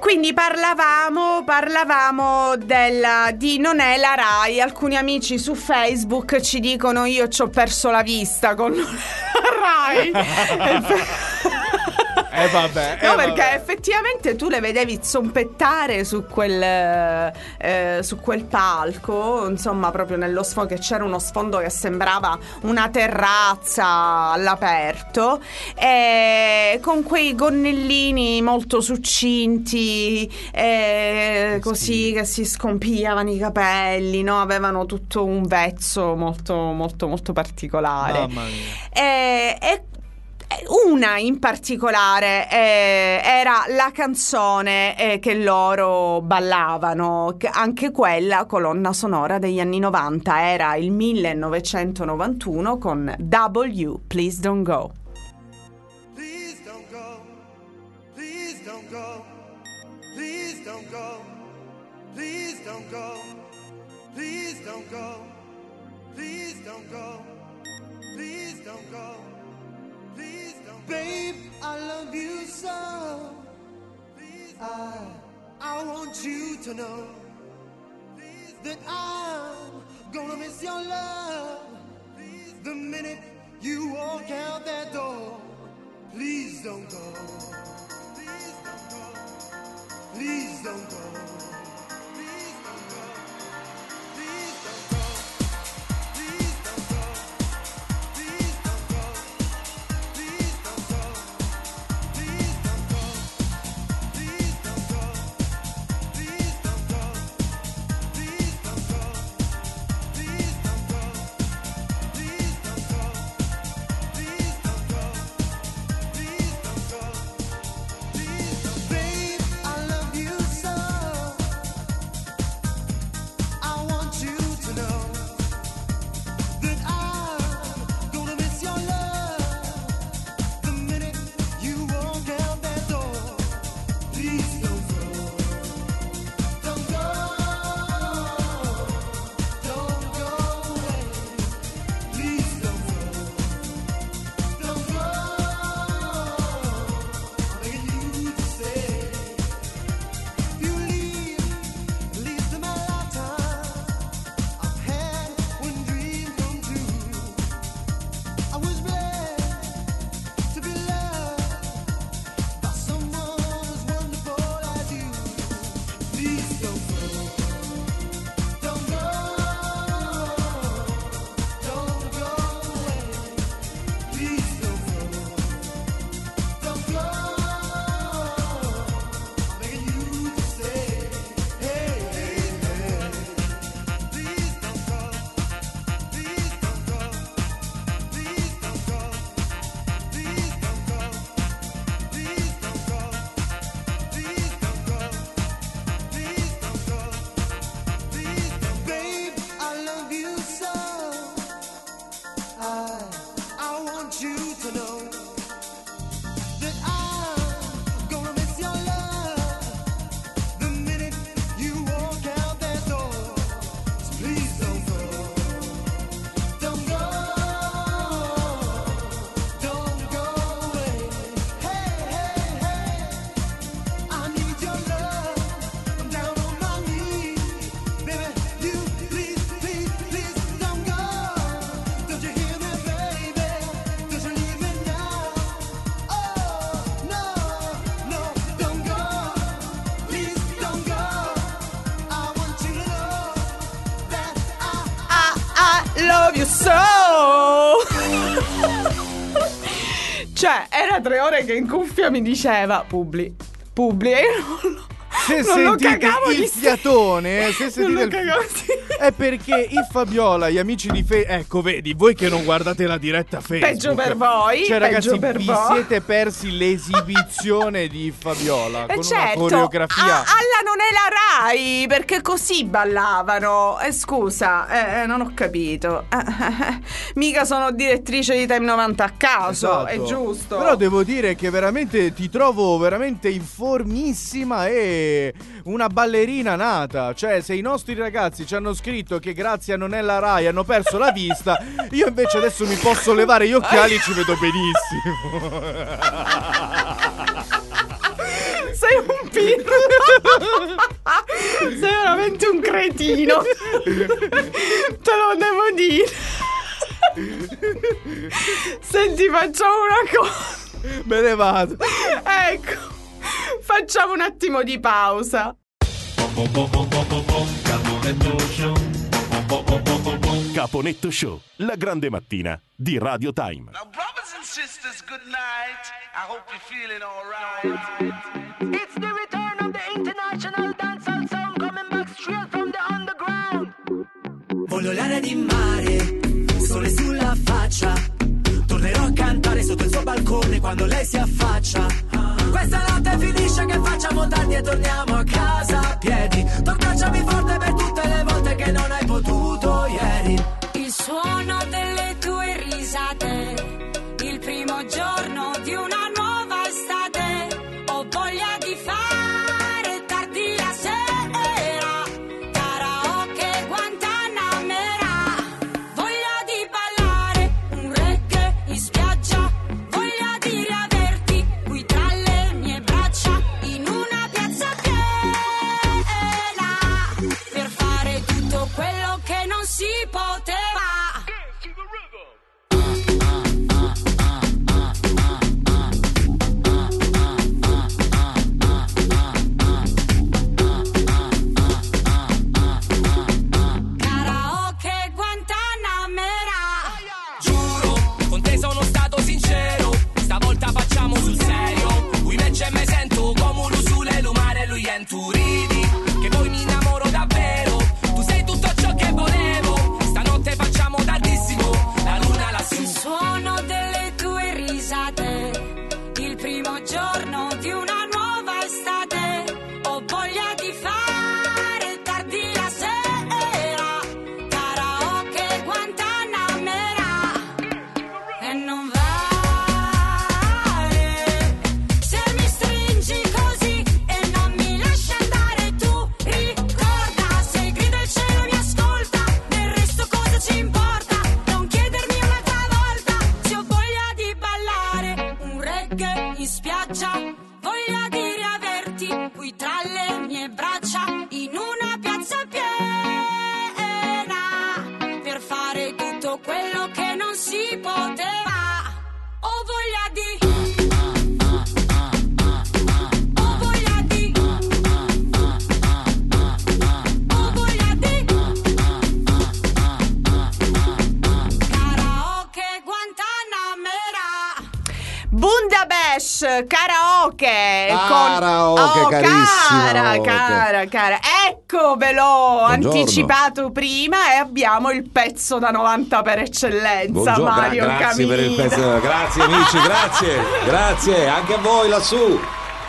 quindi parlavamo di Non è la Rai. Alcuni amici su Facebook ci dicono: io ci ho perso la vista con Non è la Rai. Vabbè. No, perché effettivamente tu le vedevi zompettare su quel palco, insomma, proprio nello sfondo, che c'era uno sfondo che sembrava una terrazza all'aperto, con quei gonnellini molto succinti, così, che si scompigliavano i capelli, no? Avevano tutto un vezzo molto, molto, molto particolare. Mamma mia. E una in particolare era la canzone che loro ballavano, anche quella colonna sonora degli anni 90, era il 1991 con W, Please Don't Go. Please don't go. Please don't go. Please don't go. Please don't go. Please don't go. Please don't go. Please don't go. Please don't. Babe, I love you so. I want you to know that I'm gonna miss your love the minute you walk out that door. Please don't go. Please don't go. Please don't go. Please don't go. Please don't go. Please don't go. Please don't go. Please don't go. Please don't go. Please don't go. Please don't go. Please don't go. Please don't go. Please don't go. Please don't go. Please don't go. Babe, I love you so. I want you to know that I'm gonna miss your love the minute you walk out that door. Please don't go. Don't go. Don't go away. Please don't go. Don't go. I'm begging you to stay. If you leave to my lifetime. I've had one dream come true. I was blessed to be loved by someone as wonderful as you. Please don't go. Don't go. Don't go away. Please don't go. Don't go. I'm begging you to stay. Hey, hey, hey. Please don't go. Please don't go. Please don't go. Please don't go. Please don't go. Please don't go. Please don't go. Please don't. Babe, I love you so. I want you to know that I'm gonna miss your love the minute you walk out that door. So please don't go. Don't go. Don't go away. Hey, hey, hey. I need your love. I'm down on my knees. Baby, you please, please, please don't go. Don't you hear me, baby? Don't you leave me now? Oh, no, no, don't go. Please don't go. I want you to know that I love you so. Cioè, era 3 ore che in cuffia mi diceva Publi, e io Se non lo sentite cagavo il di fiatone, se non sentite lo il cagavo di è perché il Fabiola, gli amici di ecco, vedi, voi che non guardate la diretta Facebook. Peggio per voi, Cioè, peggio ragazzi, per vi voi. siete persi l'esibizione di Fabiola con una certo, coreografia. alla Non è la Rai, perché così ballavano. Scusa, non ho capito. Mica sono direttrice di Time 90 a caso, è Esatto. giusto. Però devo dire che veramente ti trovo veramente informissima e una ballerina nata. Cioè, se i nostri ragazzi ci hanno scritto che grazie a Non è la Rai hanno perso la vista, io invece adesso mi posso levare gli occhiali e ci vedo benissimo. Sei un pirla. Sei veramente un cretino. Te lo devo dire. Senti, facciamo una cosa. Me ne vado. Ecco, facciamo un attimo di pausa. Caponetto Show, la grande mattina di Radio Time. Now, brothers and sisters, good night. I hope you're feeling all right. It's the return of the international dancehall sound coming back straight from the underground. Voglio l'aria di mare, sole sulla faccia. Tornerò a cantare sotto il suo balcone quando lei si affaccia. Questa notte finisce che facciamo tardi e torniamo a casa a piedi. Tu abbracciami forte per tutte le volte che non hai potuto ieri. Il suono delle tue risate, il primo giorno di una nuova estate. Ho voglia di fare tardi la sera, karaoke Guantanamera. Voglia di ballare un reggae in spiaggia, voglia di riaverti qui tra le mie braccia in una piazza piena, per fare tutto quello che non si poteva. Karaoke Guantanamera. Giuro, con te sono stato sincero. Stavolta facciamo sul serio. Lui invece me sento come un usule lumare. Lui è in tu ridi, che poi mi innamoro davvero. Tu sei tutto ciò che volevo. Stanotte facciamo tardissimo, la luna lassù. Il suono delle tue risate, il primo giorno di una nuova estate. Ho voglia di fare tardi la sera, karaoke Guantanamera. E non vale se mi stringi così e non mi lasci andare. Tu ricorda, se grida il cielo mi ascolta, del resto cosa ci importa? Non chiedermi un'altra volta se ho voglia di ballare un reggae in spiaggia, voglia di riaverti qui tra le mie braccia in una piazza piena, per fare tutto quello che non si poteva. Ho voglia di, ho voglia di, ho voglia di karaoke Guantanamera. Bundabash karaoke Karaoke, carissimo. cara. Eccovelo, Buongiorno. anticipato prima, e abbiamo il pezzo da 90 per eccellenza. Buongiorno, Mario grazie per il Camino. pezzo. Grazie amici, grazie anche a voi lassù.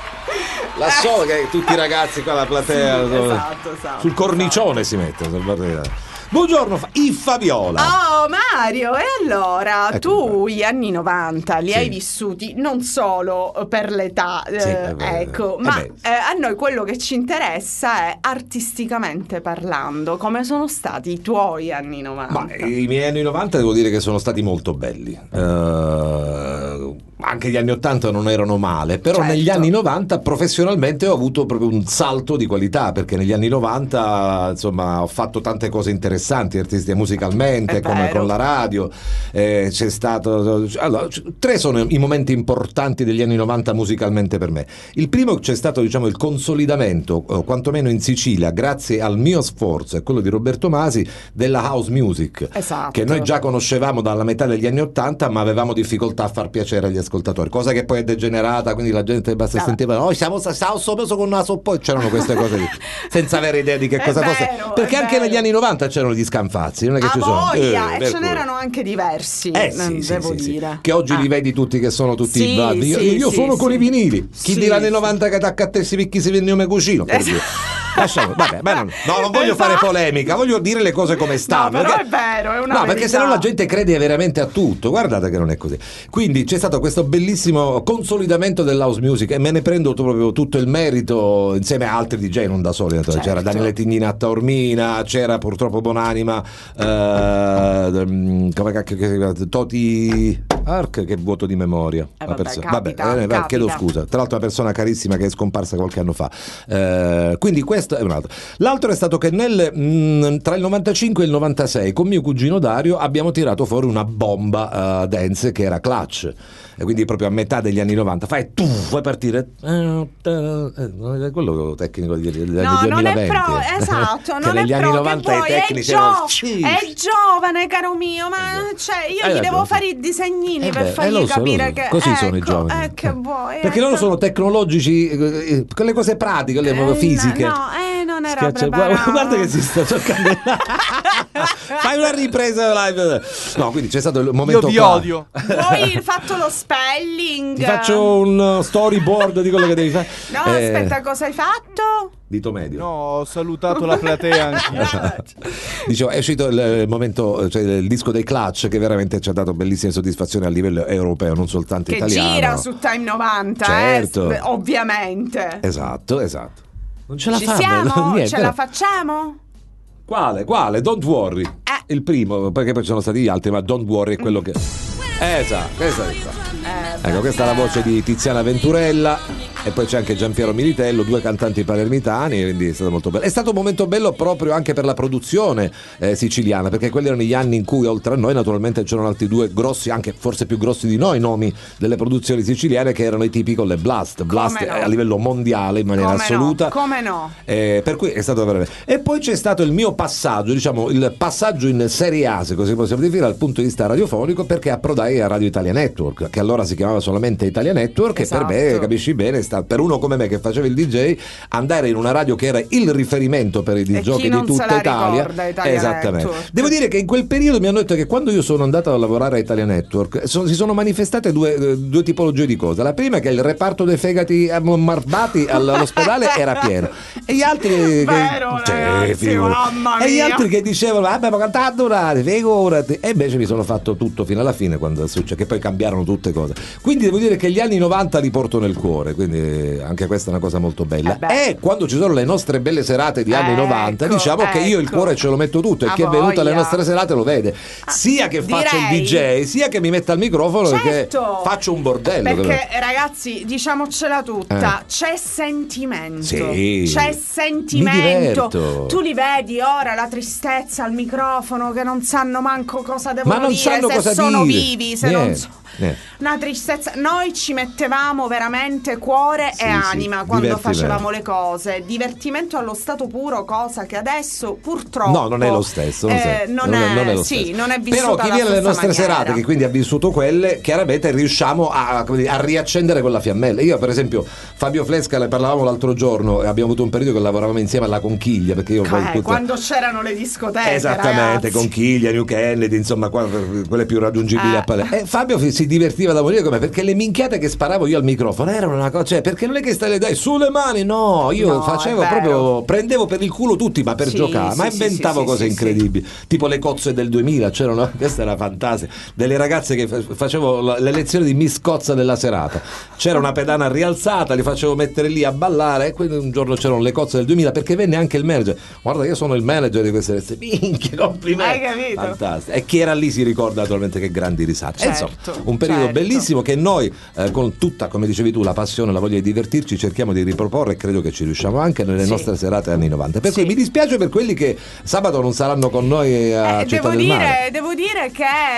Lassù che tutti i ragazzi qua alla platea Esatto. sul cornicione si mettono. Buongiorno, il Fabiola. Oh Mario, e allora Ecco tu gli anni 90 li Sì. hai vissuti non solo per l'età, ecco, ma beh. a noi quello che ci interessa è artisticamente parlando, come sono stati i tuoi anni 90? Ma i miei anni 90 devo dire che sono stati molto belli. Anche gli anni 80 non erano male, però Certo. negli anni 90 professionalmente ho avuto proprio un salto di qualità, perché negli anni 90 insomma ho fatto tante cose interessanti artistica musicalmente, È come vero. con la radio. C'è stato, allora, tre sono i momenti importanti degli anni 90 musicalmente per me. Il primo, c'è stato diciamo il consolidamento, quantomeno in Sicilia, grazie al mio sforzo e quello di Roberto Masi, della house music, Esatto. che noi già conoscevamo dalla metà degli anni 80, ma avevamo difficoltà a far piacere agli ascoltatori, cosa che poi è degenerata, quindi la gente basta sentiva siamo soppeso con naso, poi c'erano queste cose lì, senza avere idea di che È cosa vero, fosse, è perché anche vero. negli anni 90 c'erano gli scanfazzi, non è che A ci sono voglia, e per ce cui. n'erano anche diversi, Sì, devo sì, dire. che oggi li vedi tutti che sono tutti Sì, bravi. Io sì, sono sì, con sì. i vinili. Chi Sì, dirà nei sì. 90 che attacca a te si picchi si venne me cucino, per dire. Lasciamo, vabbè, ma non voglio fare polemica, voglio dire le cose come stanno. No, però perché- è vero, è una No, perché verità. sennò la gente crede veramente a tutto. Guardate che non è così. Quindi c'è stato questo bellissimo consolidamento dell'house music e me ne prendo proprio tutto il merito insieme a altri DJ, non da soli. Certo. C'era Daniele Tignina a Taormina, c'era purtroppo Bonanima, come cacchio che si chiama? Toti. Arc, che vuoto di memoria. Una vabbè, persona- capita. chiedo scusa. Tra l'altro una persona carissima che è scomparsa qualche anno fa. Quindi questo è un altro. L'altro è stato che tra il 95 e il 96 con mio cugino Dario abbiamo tirato fuori una bomba dance che era Clutch. E quindi proprio a metà degli anni 90 fai partire quello tecnico del 2020. Non è esatto, Che non è negli anni 90 i tecnici erano è giovane, caro mio, ma cioè io gli devo fare i disegnini per fargli capire che così sono i giovani. che vuoi. Perché loro sono tecnologici, con le cose pratiche, le fisiche. Non era Schiaccia- preparato. guarda che si sta giocando. Fai una ripresa live. No, quindi c'è stato il momento. Io vi odio. Poi fatto lo spelling. Ti faccio un storyboard di quello che devi fare. No, aspetta, cosa hai fatto? Dito medio. No, ho salutato la platea anch'io. Dicevo, è uscito il momento, cioè il disco dei Clutch, che veramente ci ha dato bellissime soddisfazioni a livello europeo, non soltanto Che italiano. gira su Time 90, Certo. ovviamente. Esatto. Non ce la Ci fanno, siamo? niente, Ce no. la facciamo? Quale? Don't worry. Il primo, perché poi ci sono stati gli altri, ma Don't worry è quello che. Esatto, questa è qua. Ecco, questa è la voce di Tiziana Venturella. E poi c'è anche Giampiero Militello, due cantanti palermitani, quindi è stato molto bello. È stato un momento bello proprio anche per la produzione siciliana, perché quelli erano gli anni in cui oltre a noi naturalmente c'erano altri due grossi, anche forse più grossi di noi, nomi delle produzioni siciliane, che erano i tipi con le Blast No. a livello mondiale in maniera assoluta. Come no? Per cui è stato veramente. E poi c'è stato il mio passaggio, diciamo il passaggio in Serie A, se così possiamo definire, dal punto di vista radiofonico, perché approdai a Radio Italia Network, che allora si chiamava solamente Italia Network. Esatto. E per me, capisci bene, per uno come me che faceva il DJ, andare in una radio che era il riferimento per i DJ di tutta Italia. Esattamente. Network. Devo dire che in quel periodo mi hanno detto che quando io sono andato a lavorare a Italia Network si sono manifestate due tipologie di cose. La prima è che il reparto dei fegati ammarbati all'ospedale era pieno, e gli altri mamma e gli mia. altri che dicevano abbiamo cantato figurati, e invece mi sono fatto tutto fino alla fine, quando succede che poi cambiarono tutte cose. Quindi devo dire che gli anni 90 li porto nel cuore, quindi anche questa è una cosa molto bella. E quando ci sono le nostre belle serate di anni 90, diciamo che io il cuore ce lo metto tutto, e chi è venuto alle nostre serate lo vede, sia che faccio il DJ, sia che mi metta al microfono, che faccio un bordello. Perché ragazzi, diciamocela tutta, c'è sentimento. Sì. C'è sentimento. Mi diverto. Tu li vedi ora la tristezza al microfono, che non sanno manco cosa devono Ma non dire, sanno se cosa sono dire. vivi, se Niente, non sono. niente. Una tristezza. Noi ci mettevamo veramente cuore e anima quando divertimento. facevamo le cose. Divertimento allo stato puro, cosa che adesso purtroppo non è lo stesso. non è lo sì, stesso. non è vissuta Però chi alla viene alle stessa nostre maniera. serate, che quindi ha vissuto quelle, chiaramente riusciamo a riaccendere quella fiammella. Io per esempio Fabio Flesca, ne parlavamo l'altro giorno, e abbiamo avuto un periodo che lavoravamo insieme alla Conchiglia, perché io poi quando c'erano le discoteche, esattamente, ragazzi. Conchiglia, New Kennedy, insomma quelle più raggiungibili a Palermo. E Fabio si divertiva da morire, come perché le minchiate che sparavo io al microfono erano una cosa, cioè, perché non è che stai dai sulle mani, no, io No, facevo è vero. proprio, prendevo per il culo tutti, ma per Sì, giocare, ma sì, inventavo sì, cose sì, incredibili, tipo le cozze del 2000, c'erano, questa era fantastica, delle ragazze che facevo le lezioni di Miss Cozza della serata, c'era una pedana rialzata, li facevo mettere lì a ballare, e quindi un giorno c'erano le cozze del 2000, perché venne anche il manager, guarda io sono il manager di queste lezioni, minchia, complimenti, Hai capito? fantastico, e chi era lì si ricorda naturalmente che grandi risate. Certo, Insomma, un periodo bellissimo che noi con tutta, come dicevi tu, la passione, la voglia di divertirci, cerchiamo di riproporre, e credo che ci riusciamo anche nelle nostre serate anni 90. Per cui mi dispiace per quelli che sabato non saranno con noi a Città del Mare. Devo dire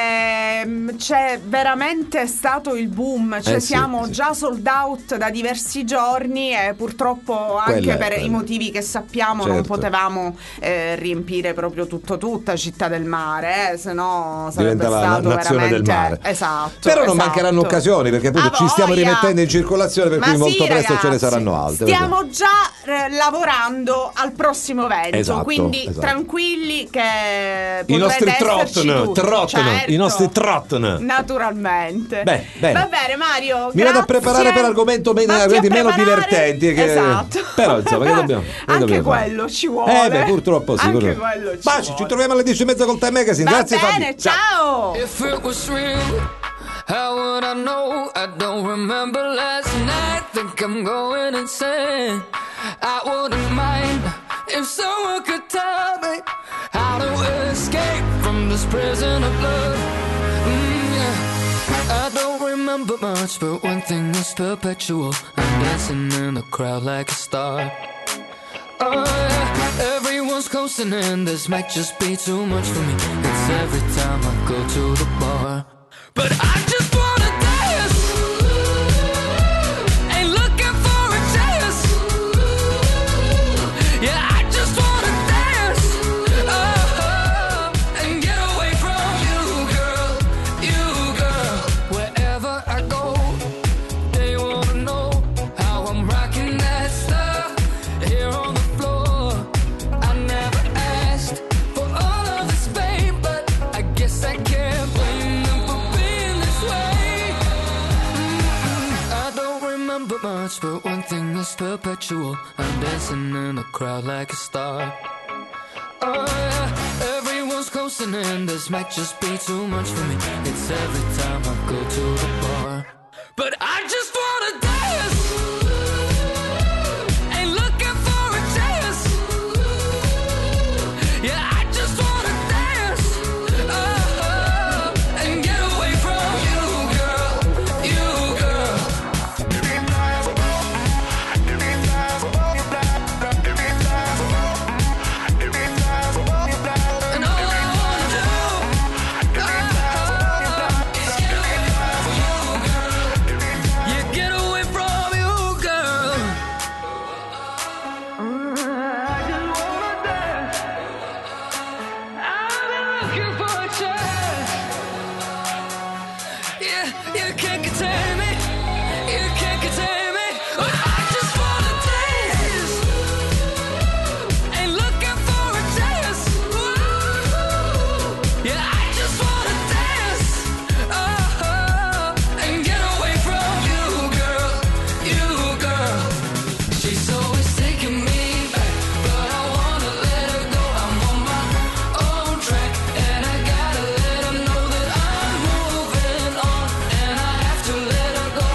che c'è veramente stato il boom, cioè siamo già sold out da diversi giorni, e purtroppo anche per i motivi che sappiamo non potevamo riempire proprio tutta Città del Mare, se no sarebbe Diventava stato la nazione veramente del mare. Esatto. Però non mancheranno occasioni, perché poi ci stiamo rimettendo in circolazione, per cui molto presto ce ne saranno altre. Stiamo già lavorando al prossimo evento, Esatto, quindi esatto. tranquilli che I nostri trottano, i nostri trottano. Naturalmente. Bene. Va bene Mario, Mi vado a preparare per argomenti meno divertenti. Esatto. Però insomma, che dobbiamo? Anche quello ci vuole. Purtroppo sì. Anche quello ci vuole. Ci troviamo alle 10:30 col Time Magazine. Va Grazie bene, Fabio. ciao. If it was real, how would I know? I don't remember last night. Think I'm going insane. I wouldn't mind if someone could tell me how to escape from this prison of love. Yeah. I much, but one thing is perpetual. I'm dancing in the crowd like a star. Oh yeah, everyone's closing in. This might just be too much for me. It's every time I go to the bar. But I just wanna dance. Ain't looking for a chance. Yeah, I just wanna dance. Oh, and get away from you, girl. You, girl. Wherever I go, they wanna know how I'm rocking that stuff here on the floor. I never asked for all of this, babe, but I guess I can't blame them for being this way. I don't remember much, but one thing is perpetual. I'm dancing in a crowd like a star. Oh yeah, everyone's closing in. This might just be too much for me. It's every time I go to the bar. But I just wanna dance. Ain't looking for a chance. Yeah, I just wanna dance. Oh, and get away from you, girl. You, girl. And all I wanna do is get away from you, girl. Yeah, get away from you, girl. I just wanna dance. I've been looking for a chance. Yeah, you can't contain me. You can't contain me. But I just wanna dance. Ain't looking for a chance. Yeah, I just wanna dance. Oh, and get away from you, girl. You, girl. She's always taking me back, but I wanna let her go. I'm on my own track, and I gotta let her know that I'm moving on, and I have to let her go.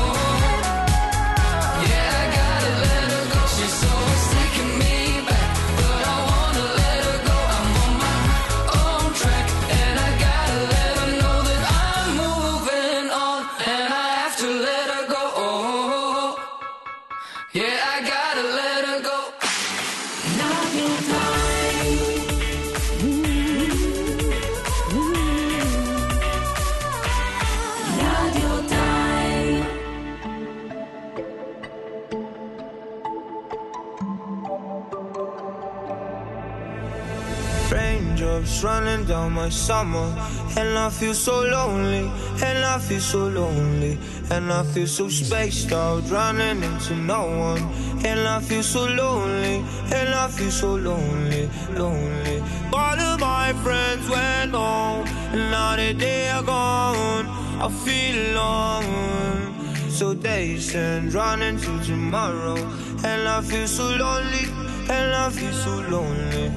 Yeah, I gotta let her go. She's always taking me back, but I wanna let her go. I'm on my own track, and I gotta let her know that I'm moving on, and I have to let her go. Yeah, I gotta let her go. Raindrops running down my summer, and I feel so lonely, and I feel so lonely, and I feel so spaced out, running into no one, and I feel so lonely, and I feel so lonely, lonely. All of my friends went home, and now that they are gone, I feel alone. So days and running to tomorrow, and I feel so lonely, and I feel so lonely.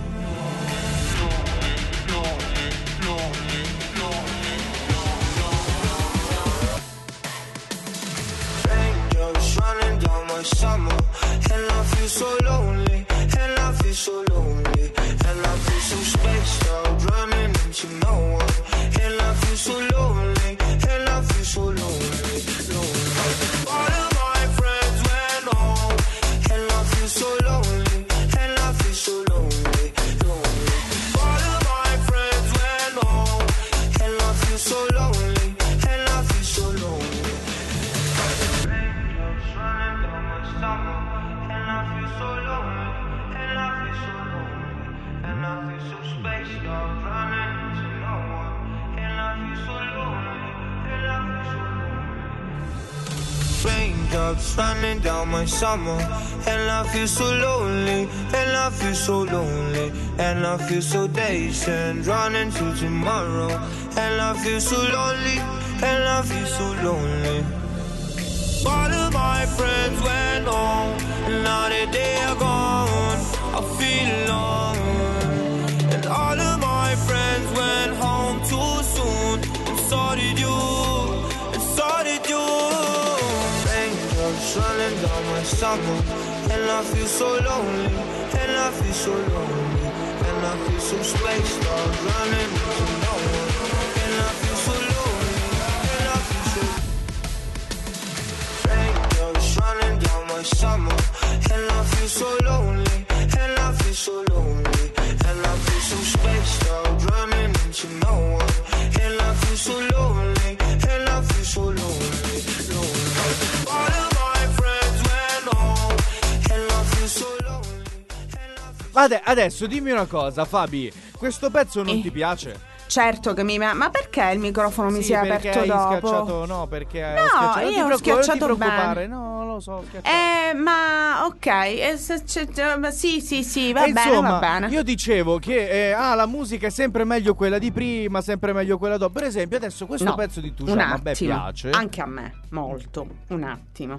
Raindrops running down my summer, and I feel so lonely, and I feel so lonely, and I feel so spaced out, running into no one, and I feel so lonely, and I feel so lonely, lonely. All of my friends went home, and I feel so lonely, and I feel so lonely, lonely. All of my friends went home, and I feel so lonely, and I feel so lonely. Raindrops running down my stomach, and I feel so lonely, and I feel so lonely, and I feel so spaced out, running into no one, and I feel so lonely, and I feel so lonely. Raindrops running down my summer, and I feel so lonely, and I feel so lonely, and I feel so dazed and running to tomorrow, and I feel so lonely, and I feel so lonely. All of my friends went home, and now that they are gone, I feel alone. And all of my friends went home too soon, and so did you, and so did you. Raindrops running down my summer, and I feel so lonely, and I feel so lonely, and I feel so spaced out, running into no one, and I feel so lonely, and I feel so summer. And I feel so lonely, and I feel so lonely. And I feel so spaced out, running into no one. And I feel so lonely, and I feel so lonely, lonely. All of my friends went home, and I feel so lonely. Adesso dimmi una cosa, Fabi, questo pezzo non ti piace? Certo che ma perché il microfono mi si è aperto hai dopo? schiacciato, no, perché No, ho schiacciato. io ho Non ti schiacciato preoccupare, bene. no, lo so, ho schiacciato. Ma ok, sì, va bene, Insomma, va bene. io dicevo che la musica è sempre meglio quella di prima, sempre meglio quella dopo. Per esempio, adesso questo No, pezzo di un Tusham a me attimo. piace. Anche a me, molto, un attimo.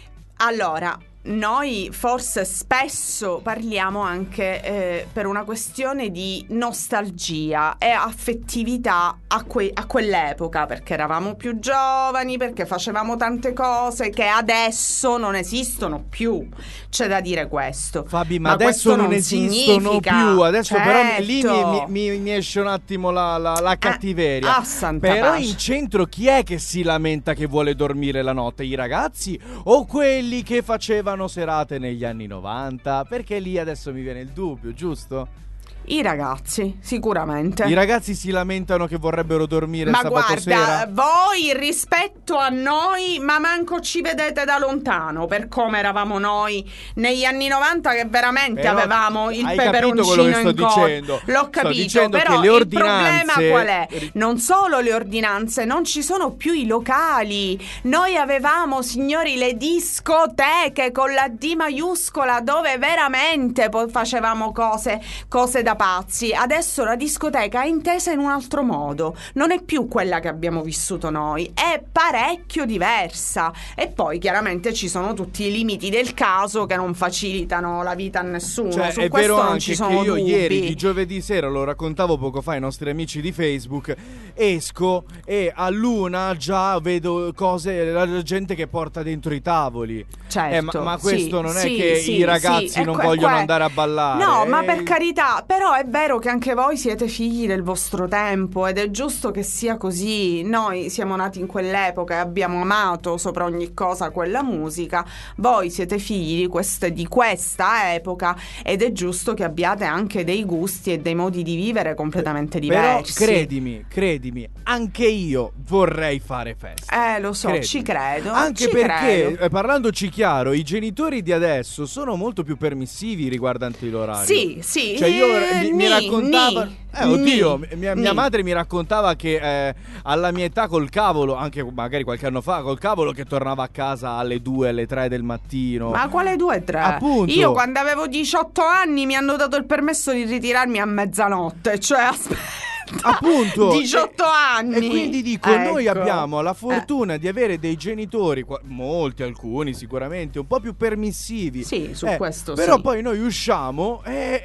Allora, noi forse spesso parliamo anche per una questione di nostalgia e affettività a quell'epoca, perché eravamo più giovani, perché facevamo tante cose che adesso non esistono più. C'è da dire questo. Fabi, ma questo adesso non esistono significa, più. Adesso però lì certo. mi esce un attimo la cattiveria. Santa Però pace. in centro chi è che si lamenta che vuole dormire la notte? I ragazzi o quelli che facevano serate negli anni 90? Perché lì adesso mi viene il dubbio, giusto? I ragazzi, sicuramente. I ragazzi si lamentano che vorrebbero dormire Ma sabato guarda, sera. voi rispetto a noi, ma manco ci vedete da lontano per come eravamo noi negli anni 90, che veramente Però avevamo il hai capito peperoncino quello che sto in collo. dicendo? L'ho Sto capito, dicendo però che le il ordinanze- problema qual è? Non solo le ordinanze, non ci sono più i locali. Noi avevamo, signori, le discoteche con la D maiuscola, dove veramente facevamo cose da pazzi. Adesso la discoteca è intesa in un altro modo, non è più quella che abbiamo vissuto noi, è parecchio diversa. E poi chiaramente ci sono tutti i limiti del caso che non facilitano la vita a nessuno. Cioè, Su è questo vero non anche ci che sono io dubbi. ieri di giovedì sera, lo raccontavo poco fa ai nostri amici di Facebook, esco e a luna già vedo cose, la gente che porta dentro i tavoli. Certo, ma questo sì, non è sì, che sì, i ragazzi sì, non è vogliono andare a ballare. No, ma per carità, però è vero che anche voi siete figli del vostro tempo ed è giusto che sia così. Noi siamo nati in quell'epoca e abbiamo amato sopra ogni cosa quella musica. Voi siete figli di questa epoca ed è giusto che abbiate anche dei gusti e dei modi di vivere completamente diversi. Però credimi, anche io vorrei fare festa. Lo so, Credimi. ci credo. Anche ci perché, credo. parlandoci chiaro, i genitori di adesso sono molto più permissivi riguardanti l'orario. Sì, Cioè io mi raccontava mia madre mi raccontava che alla mia età col cavolo, anche magari qualche anno fa, col cavolo che tornava a casa alle 2, alle 3 del mattino. Ma quale 2 e 3? Appunto. Io quando avevo 18 anni mi hanno dato il permesso di ritirarmi a mezzanotte. Cioè, aspetta. Appunto 18 anni. E quindi dico, noi Ecco. abbiamo la fortuna di avere dei genitori, molti, alcuni sicuramente, un po' più permissivi. Sì, su questo però sì. poi noi usciamo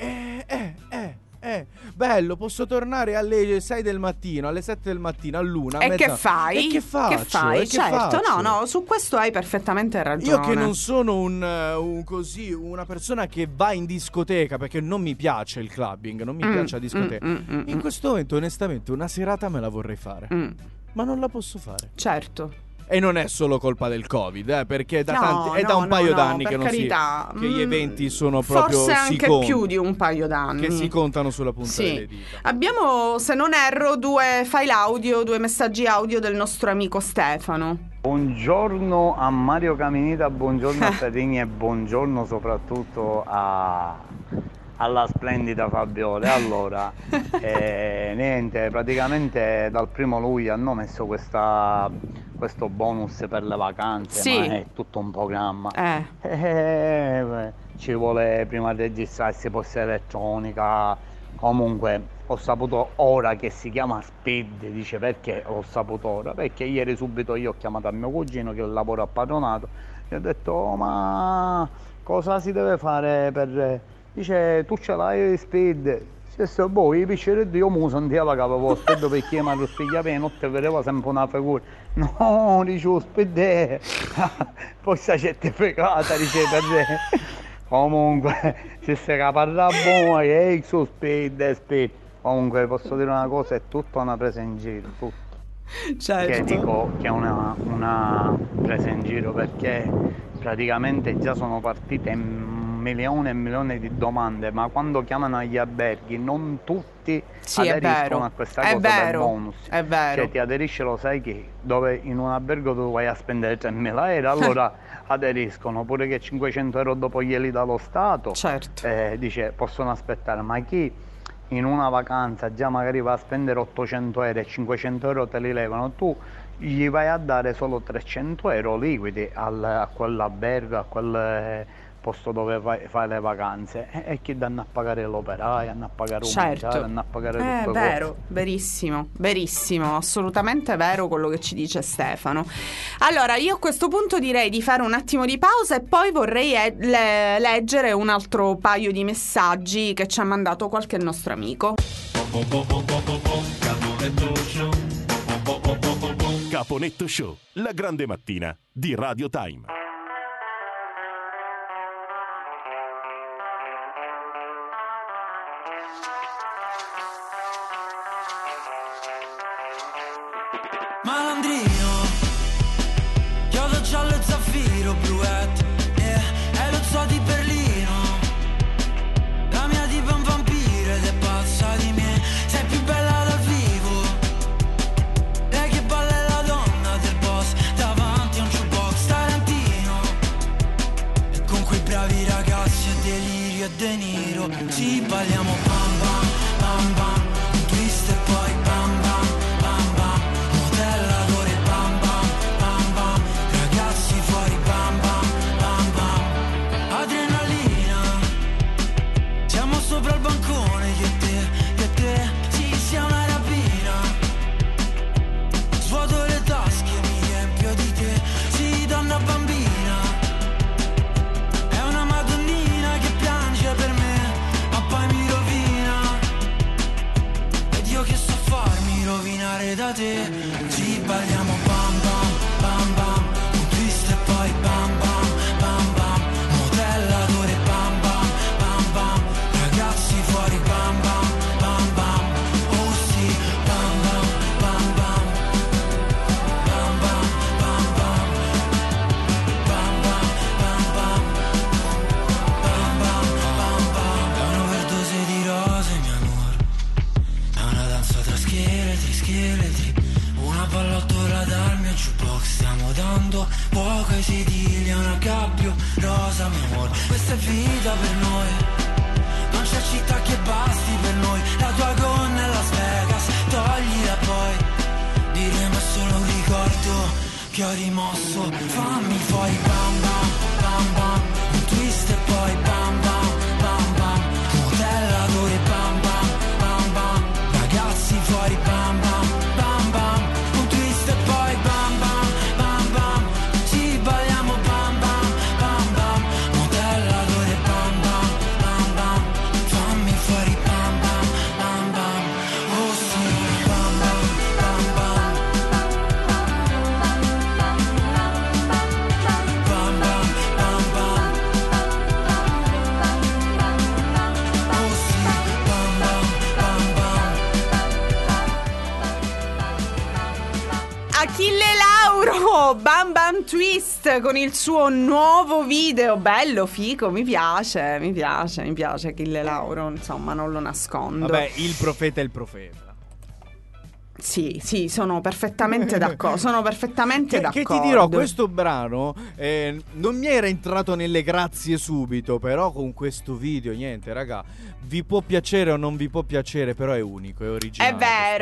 bello, posso tornare alle 6 del mattino, alle 7 del mattino, all'una. E che fai? E che faccio? Che fai? E che Certo, faccio? no, su questo hai perfettamente ragione. Io che non sono una persona che va in discoteca, perché non mi piace il clubbing, non mi piace la discoteca. In questo momento, onestamente, una serata me la vorrei fare. Ma non la posso fare. Certo. E non è solo colpa del Covid, perché è da, No, da un paio d'anni per che non carità. che gli eventi sono proprio Forse anche più di un paio d'anni. che si contano sulla punta Sì. delle dita. Abbiamo, se non erro, 2 file audio, 2 messaggi audio del nostro amico Stefano. Buongiorno a Mario Caminita, buongiorno a Fedini e buongiorno soprattutto alla splendida Fabiola. Allora, niente, praticamente dal 1 luglio hanno messo questo bonus per le vacanze, Sì. ma è tutto un programma. Ci vuole prima registrarsi posta elettronica. Comunque ho saputo ora che si chiama Speed. Dice, perché l'ho saputo ora? Perché ieri subito io ho chiamato a mio cugino che lavora a patronato e ho detto, "Oh, ma cosa si deve fare per..." Dice, tu ce l'hai Speed? Dice, boh, io piacerebbe, io mi sentivo che avevo Speed perché mi ero spiegata e notte vedeva sempre una figura. No, dice, Speed poi sta certificata, dice, per te. Comunque, se si parla buono, che è su Speed. Comunque, posso dire una cosa, è tutta una presa in giro, tutto. Certo. Che dico che è una presa in giro, perché praticamente già sono partite milioni e milioni di domande, ma quando chiamano agli alberghi non tutti Sì, è aderiscono vero. a questa È cosa del vero, bonus. è vero. Cioè ti aderisce, lo sai che dove in un albergo tu vai a spendere 3.000 euro, allora aderiscono, pure che 500 euro dopo glieli dà lo Stato, certo. Dice possono aspettare, ma chi in una vacanza già magari va a spendere 800 euro e 500 euro te li levano, tu gli vai a dare solo 300 euro liquidi a quell'albergo, a quel posto dove fai le vacanze, e chi danno a pagare l'operaio, hanno a pagare un Certo. mangiare, hanno a pagare tutte vero, cose. verissimo, verissimo, assolutamente vero quello che ci dice Stefano. Allora, io a questo punto direi di fare un attimo di pausa e poi vorrei leggere un altro paio di messaggi che ci ha mandato qualche nostro amico. Caponetto Show, la grande mattina di Radio Time. Malandrino, chiodo giallo e zaffiro, bluette, e lo zoo di Berlino. La mia tipa è un vampiro ed è pazza di me. Sei più bella dal vivo. Lei che balla è la donna del boss, davanti a un jukebox Tarantino. E con quei bravi ragazzi è delirio e De Niro. Ci balliamo bam bam, bam bam, un twist e poi bam bam, bam bam. Modellatore bam bam, bam bam, ragazzi fuori bam bam, bam bam. Adrenalina, siamo sopra il bancone io e te, sì sia una rapina. Svuoto le tasche, mi riempio di te, sì donna bambina. È una madonnina che piange per me, ma poi mi rovina. Ed io che so farmi rovinare da te. Ci balliamo bam bam, bam bam, un twist e poi bam bam, bam bam. Modellatore bam bam, bam bam, ragazzi fuori bam bam, bam bam. Oh sì, bam bam, bam bam, bam bam, bam bam, bam bam, bam bam, bam bam, bam bam. È un'overdose di rose, mio amor. È una danza tra scheletri, una pallottola dal mio jukebox. Stiamo dando fuoco ai sedili a una gabbio rosa, mio amor. Questa è vita per noi, non c'è città che basti per noi. La tua gonna è Las Vegas, toglila poi. Diremo è solo un ricordo che ho rimosso. Fammi fuori bam bam, bam bam, un twist e poi bam bam, bam bam. Modellatore bam bam, bam bam, ragazzi fuori bam bam, bam bam. Un twist e poi bam bam, bam bam. Ci balliamo bam bam, bam bam. Modellatore bam bam, bam bam. Fammi fuori bam bam, bam bam. Oh sì, bam bam, bam bam. Bam bam, bam bam. Oh sì, bam bam, bam bam. Achille Lauro, Bam Bam Twist con il suo nuovo video, bello, figo, mi piace Achille Lauro, insomma non lo nascondo. Vabbè, il profeta è il profeta. Sì, sono perfettamente d'accordo, Che ti dirò, questo brano non mi era entrato nelle grazie subito, però con questo video, niente, raga, vi può piacere o non vi può piacere, però è unico, è originale.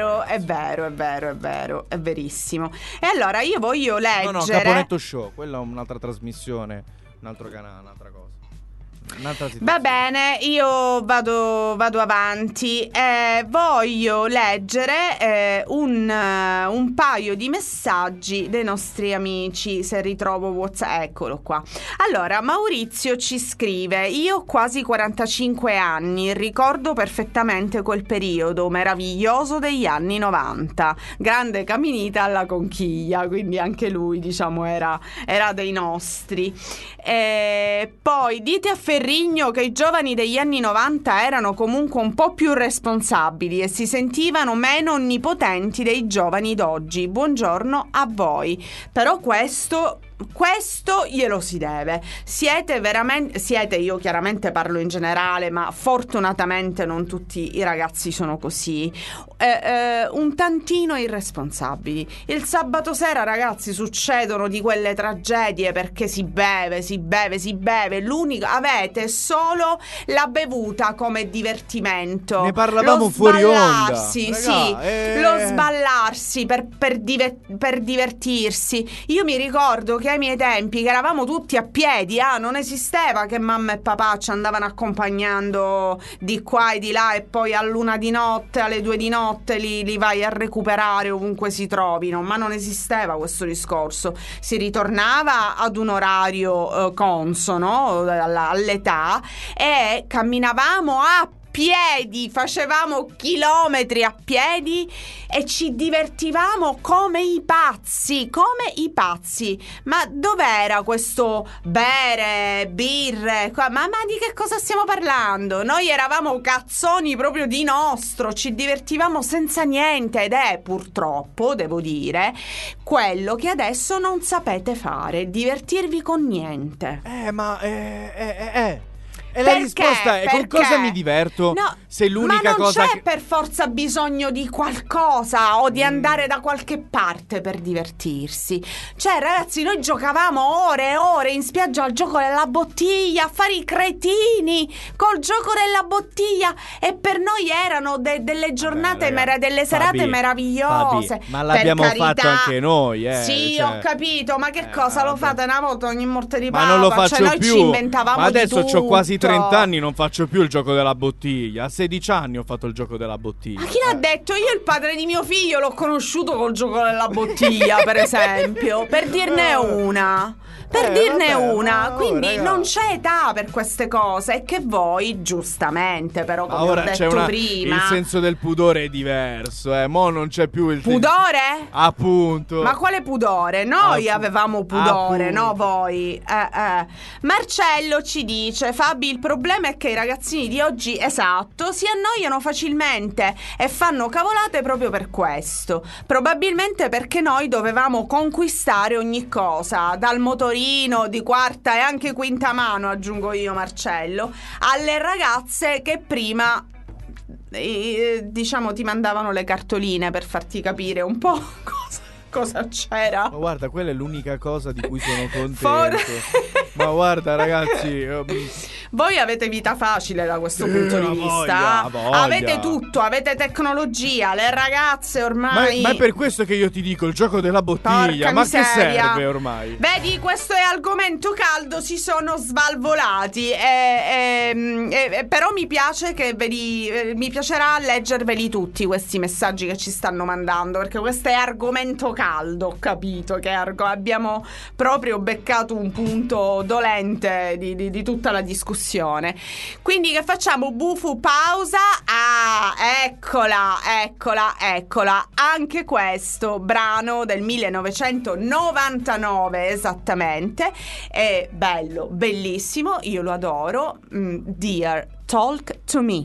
È verissimo. E allora io voglio leggere... No, Caponetto Show, quella è un'altra trasmissione, un altro canale, un'altra cosa. Va bene, io vado avanti. Voglio leggere un paio di messaggi dei nostri amici, se ritrovo WhatsApp. Eccolo qua. Allora, Maurizio ci scrive: io ho quasi 45 anni, ricordo perfettamente quel periodo meraviglioso degli anni 90. Grande camminita alla conchiglia, quindi anche lui, diciamo, era dei nostri. Poi dite a Ferrigno che i giovani degli anni 90 erano comunque un po' più responsabili e si sentivano meno onnipotenti dei giovani d'oggi. Buongiorno a voi. Però questo questo glielo si deve. Siete, io chiaramente parlo in generale, ma fortunatamente non tutti i ragazzi sono così, un tantino irresponsabili. Il sabato sera, ragazzi, succedono di quelle tragedie perché si beve. L'unico, avete solo la bevuta come divertimento. Ne parlavamo fuori onda. Lo sballarsi per divertirsi. Io mi ricordo che ai miei tempi, che eravamo tutti a piedi, non esisteva che mamma e papà ci andavano accompagnando di qua e di là e poi all'1 di notte, alle 2 di notte li vai a recuperare ovunque si trovino, ma non esisteva questo discorso. Si ritornava ad un orario consono all'età e camminavamo a piedi, facevamo chilometri a piedi e ci divertivamo come i pazzi. Ma dov'era questo bere, birre? Ma di che cosa stiamo parlando? Noi eravamo cazzoni proprio di nostro, ci divertivamo senza niente, ed è purtroppo, devo dire, quello che adesso non sapete fare, divertirvi con niente. E la risposta è: con cosa mi diverto? No, se l'unica cosa ma non c'è per forza bisogno di qualcosa o di andare da qualche parte per divertirsi. Cioè, ragazzi, noi giocavamo ore e ore in spiaggia al gioco della bottiglia, a fare i cretini col gioco della bottiglia, e per noi erano delle giornate, delle serate meravigliose. Ma l'abbiamo per carità, fatto anche noi, Sì, cioè. Ho capito, ma che cosa lo fate una volta ogni morte di papa? Ma non lo faccio cioè, noi più. ci inventavamo Ma adesso di tutto. ho quasi 30 anni, non faccio più il gioco della bottiglia. A 16 anni ho fatto il gioco della bottiglia. Ma chi l'ha detto? Io il padre di mio figlio l'ho conosciuto col gioco della bottiglia, per esempio, per dirne una. Quindi non c'è età per queste cose, e che voi giustamente, però, come ora ho detto prima, il senso del pudore è diverso, mo non c'è più il pudore? Appunto. Ma quale pudore? Noi avevamo pudore, appunto. no voi? Marcello ci dice: Fabi, il problema è che i ragazzini di oggi, esatto, si annoiano facilmente e fanno cavolate proprio per questo. Probabilmente perché noi dovevamo conquistare ogni cosa, dal motorino di quarta e anche quinta mano, aggiungo io, Marcello, alle ragazze che prima diciamo ti mandavano le cartoline per farti capire un po' cosa c'era. Ma guarda, quella è l'unica cosa di cui sono contento. Ma guarda, ragazzi, voi avete vita facile da questo punto di vista. Voglia. Avete tutto, avete tecnologia, le ragazze ormai. Ma è per questo che io ti dico il gioco della bottiglia. Porca Ma miseria. che serve ormai? Vedi, questo è argomento caldo, si sono svalvolati. Però mi piace che mi piacerà leggerveli tutti questi messaggi che ci stanno mandando, perché questo è argomento caldo. Ho capito che abbiamo proprio beccato un punto dolente di tutta la discussione. Quindi che facciamo? Bufu, pausa. Eccola. Anche questo brano del 1999 esattamente, è bello, bellissimo, io lo adoro. Dear, Talk to Me.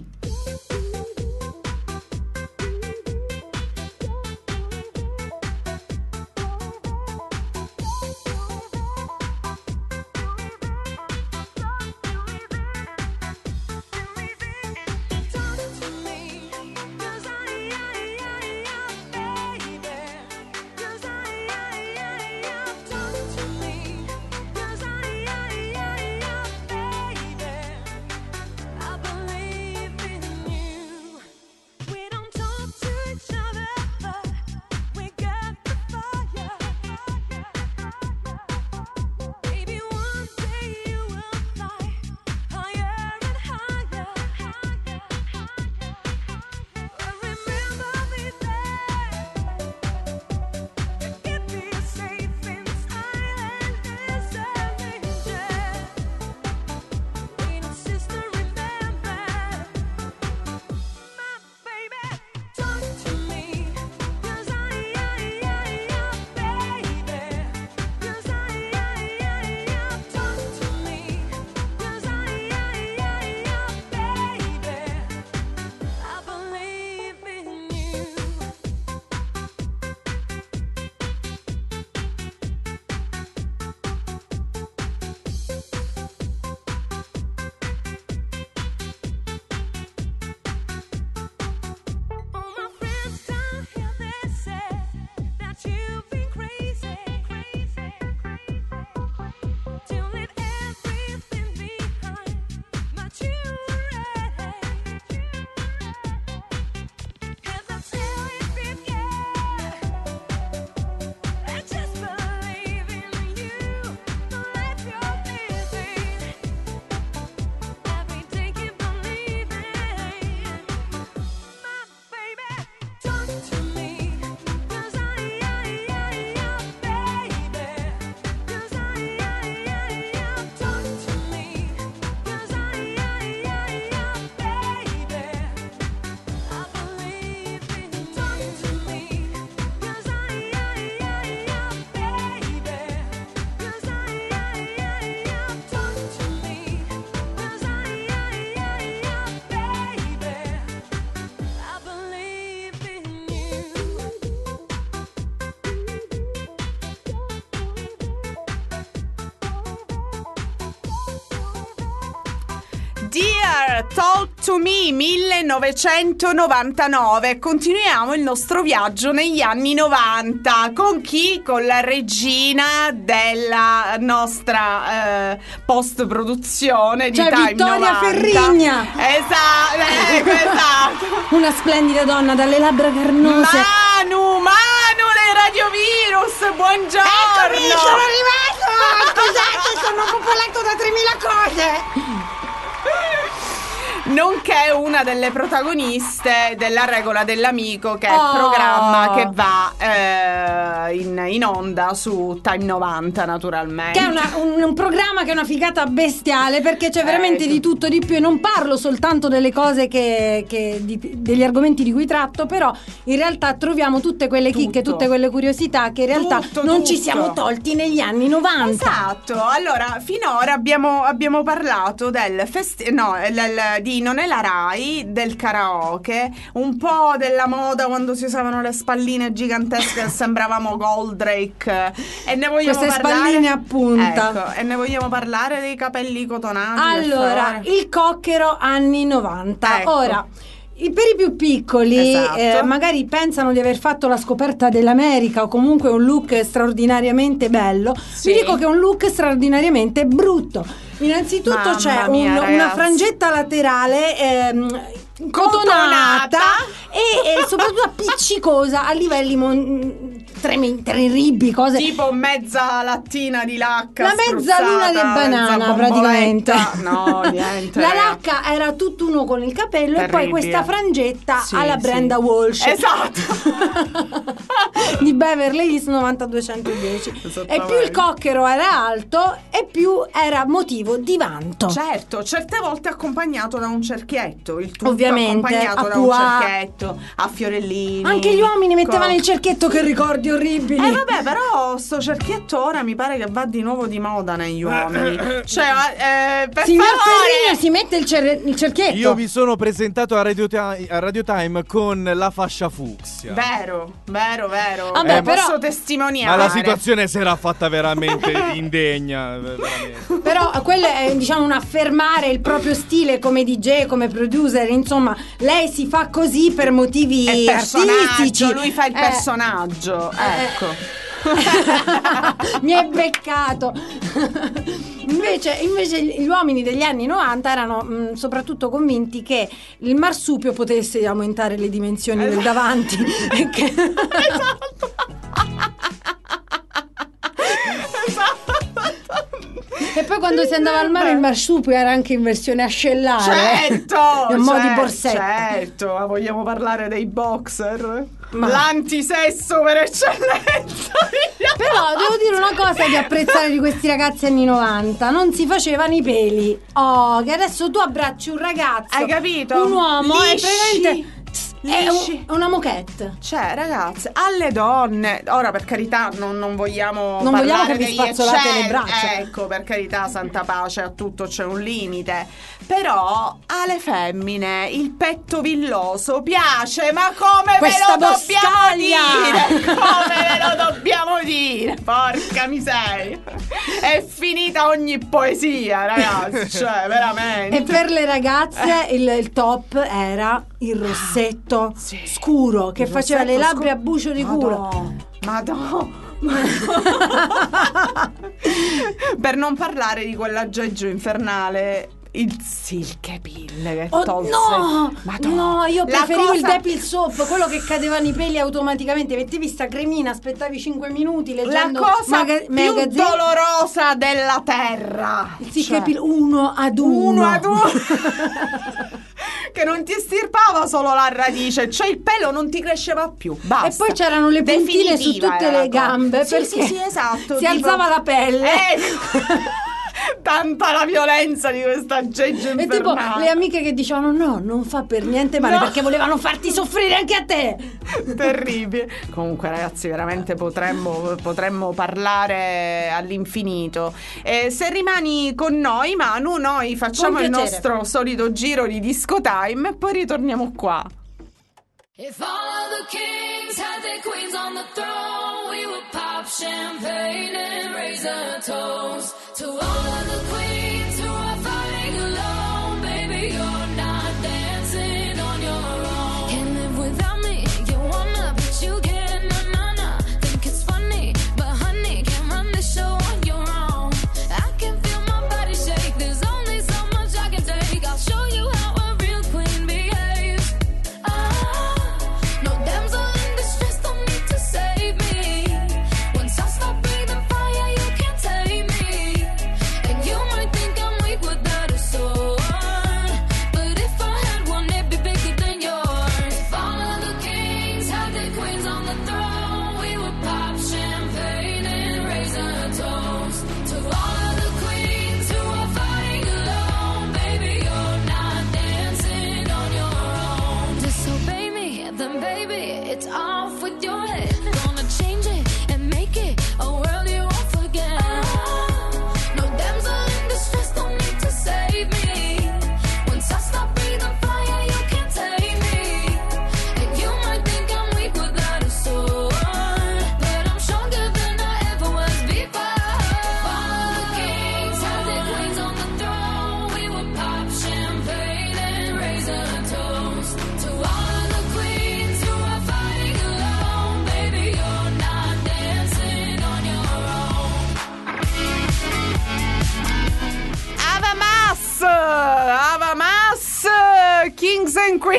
I believe in Dear, Talk to Me 1999. Continuiamo il nostro viaggio negli anni 90. Con chi? Con la regina della nostra post-produzione di cioè Time Vittoria 90. Ferrigna. Esatto. Una splendida donna dalle labbra carnose. Manu dei Radio Virus, buongiorno. Eccomi, sono arrivato. Scusate, sono popolato da 3000 cose. Nonché una delle protagoniste della Regola dell'Amico, che è il programma che va in onda su Time 90, naturalmente. Che è un programma che è una figata bestiale, perché c'è veramente di tutto, di più. E non parlo soltanto delle cose degli argomenti di cui tratto, però in realtà troviamo tutte quelle chicche, tutte quelle curiosità che in realtà non ci siamo tolti negli anni 90. Esatto. Allora, finora abbiamo parlato di Non è la Rai, del karaoke, un po' della moda quando si usavano le spalline gigantesche che sembravamo Goldrake, e ne vogliamo queste parlare, spalline a punta. ecco, e ne vogliamo parlare dei capelli cotonati. Allora, il cocchero anni 90. Ecco. Ora, per i più piccoli, Esatto. magari pensano di aver fatto la scoperta dell'America o comunque un look straordinariamente bello. Sì. Vi dico che è un look straordinariamente brutto. Innanzitutto Mamma c'è mia, una ragazzi. frangetta laterale cotonata e soprattutto appiccicosa a livelli terribili, cose tipo mezza lattina di lacca, la mezzaluna di banana praticamente. No, niente. La lacca era tutt'uno con il capello e poi questa frangetta alla Brenda Walsh, esatto, di Beverly Hills 90210. E più il cocchero era alto e più era motivo di vanto. Certo, certe volte accompagnato da un cerchietto, il tutto ovviamente accompagnato a da un pois. cerchietto, a fiorellini. Anche gli uomini mettevano il cerchietto, che ricordi orribili. Vabbè, però sto cerchietto ora mi pare che va di nuovo di moda negli uomini. Cioè, per Signor favore, Ferrigno si mette il cerchietto. Io mi sono presentato a Radio Time con la fascia fucsia. Vero. Vabbè, posso Ma testimoniare. la situazione si era fatta veramente indegna. Veramente. Però quello è, diciamo, un affermare il proprio stile come DJ, come producer. Insomma, lei si fa così per motivi È artistici. lui fa il personaggio. Ecco. Mi hai beccato. Invece gli uomini degli anni 90 erano soprattutto convinti che il marsupio potesse aumentare le dimensioni del davanti. Esatto. E poi quando si andava al mare il marsupio era anche in versione ascellare. Certo, in modo di borsetta. Certo, ma vogliamo parlare dei boxer? L'antisesso per eccellenza. Però devo dire una cosa di apprezzare di questi ragazzi anni 90: non si facevano i peli. Oh, che adesso tu abbracci un ragazzo, hai capito? Un uomo, Lisci. e praticamente è una moquette. Cioè, ragazze, alle donne, ora per carità non vogliamo Non vogliamo che vi degli spazzolate le eccessi, braccia. ecco, per carità, santa pace, a tutto c'è un limite. Però alle femmine il petto villoso piace, ma come Questa ve lo dobbiamo boscaglia! dire? Come ve lo dobbiamo dire? Porca miseria. È finita ogni poesia, ragazzi, cioè, veramente. E per le ragazze il top era il rossetto scuro che Il faceva le rossetto labbra a bucio di culo. Madonna. Per non parlare di quell'aggeggio infernale, il silkepill che tolse. No, Madonna. no, io La preferivo il cosa- Depil Soap, quello che cadevano i peli automaticamente. Mettevi sta cremina, aspettavi 5 minuti La leggendo cosa più magazine. dolorosa della terra. Il silkepill uno ad uno. Uno ad uno. Che non ti estirpava solo la radice, cioè il pelo non ti cresceva più. Basta. E poi c'erano le puntine su Definitiva tutte era le la cosa. gambe, Sì, perché sì, esatto, si tipo- alzava la pelle. Tanta la violenza di questa aggeggio E tipo infernale. le amiche che dicevano no, non fa per niente male, No. perché volevano farti soffrire anche a te. Terribile. Comunque, ragazzi, veramente potremmo parlare all'infinito. Se rimani con noi, Manu, noi facciamo Con il piacere. nostro solito giro di Disco Time e poi ritorniamo qua. If all of the kings had their queens on the throne, we would pop champagne and raise a toast to all of the queens who are fighting alone. Baby, Kings and Queens.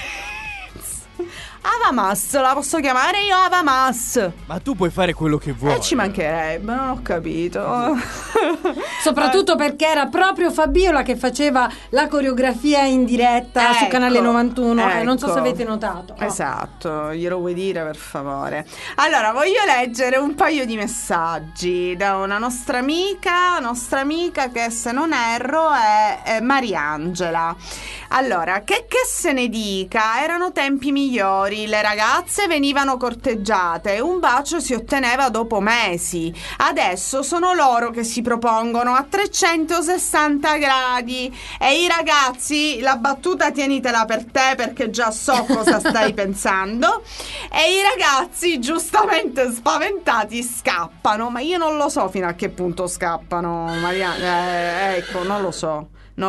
Avamas, la posso chiamare io Avamas? Ma tu puoi fare quello che vuoi. Ci mancherebbe, non ho capito. Soprattutto perché era proprio Fabiola che faceva la coreografia in diretta su Canale 91. Non so se avete notato. Esatto, glielo vuoi dire per favore? Allora, voglio leggere un paio di messaggi da una nostra amica che, se non erro, è Mariangela. Allora, che se ne dica, erano tempi migliori. Le ragazze venivano corteggiate e un bacio si otteneva dopo mesi. Adesso sono loro che si propongono a 360 gradi e i ragazzi, la battuta tienitela per te perché già so cosa stai pensando, e i ragazzi giustamente spaventati scappano, ma io non lo so fino a che punto scappano, ecco, non lo so.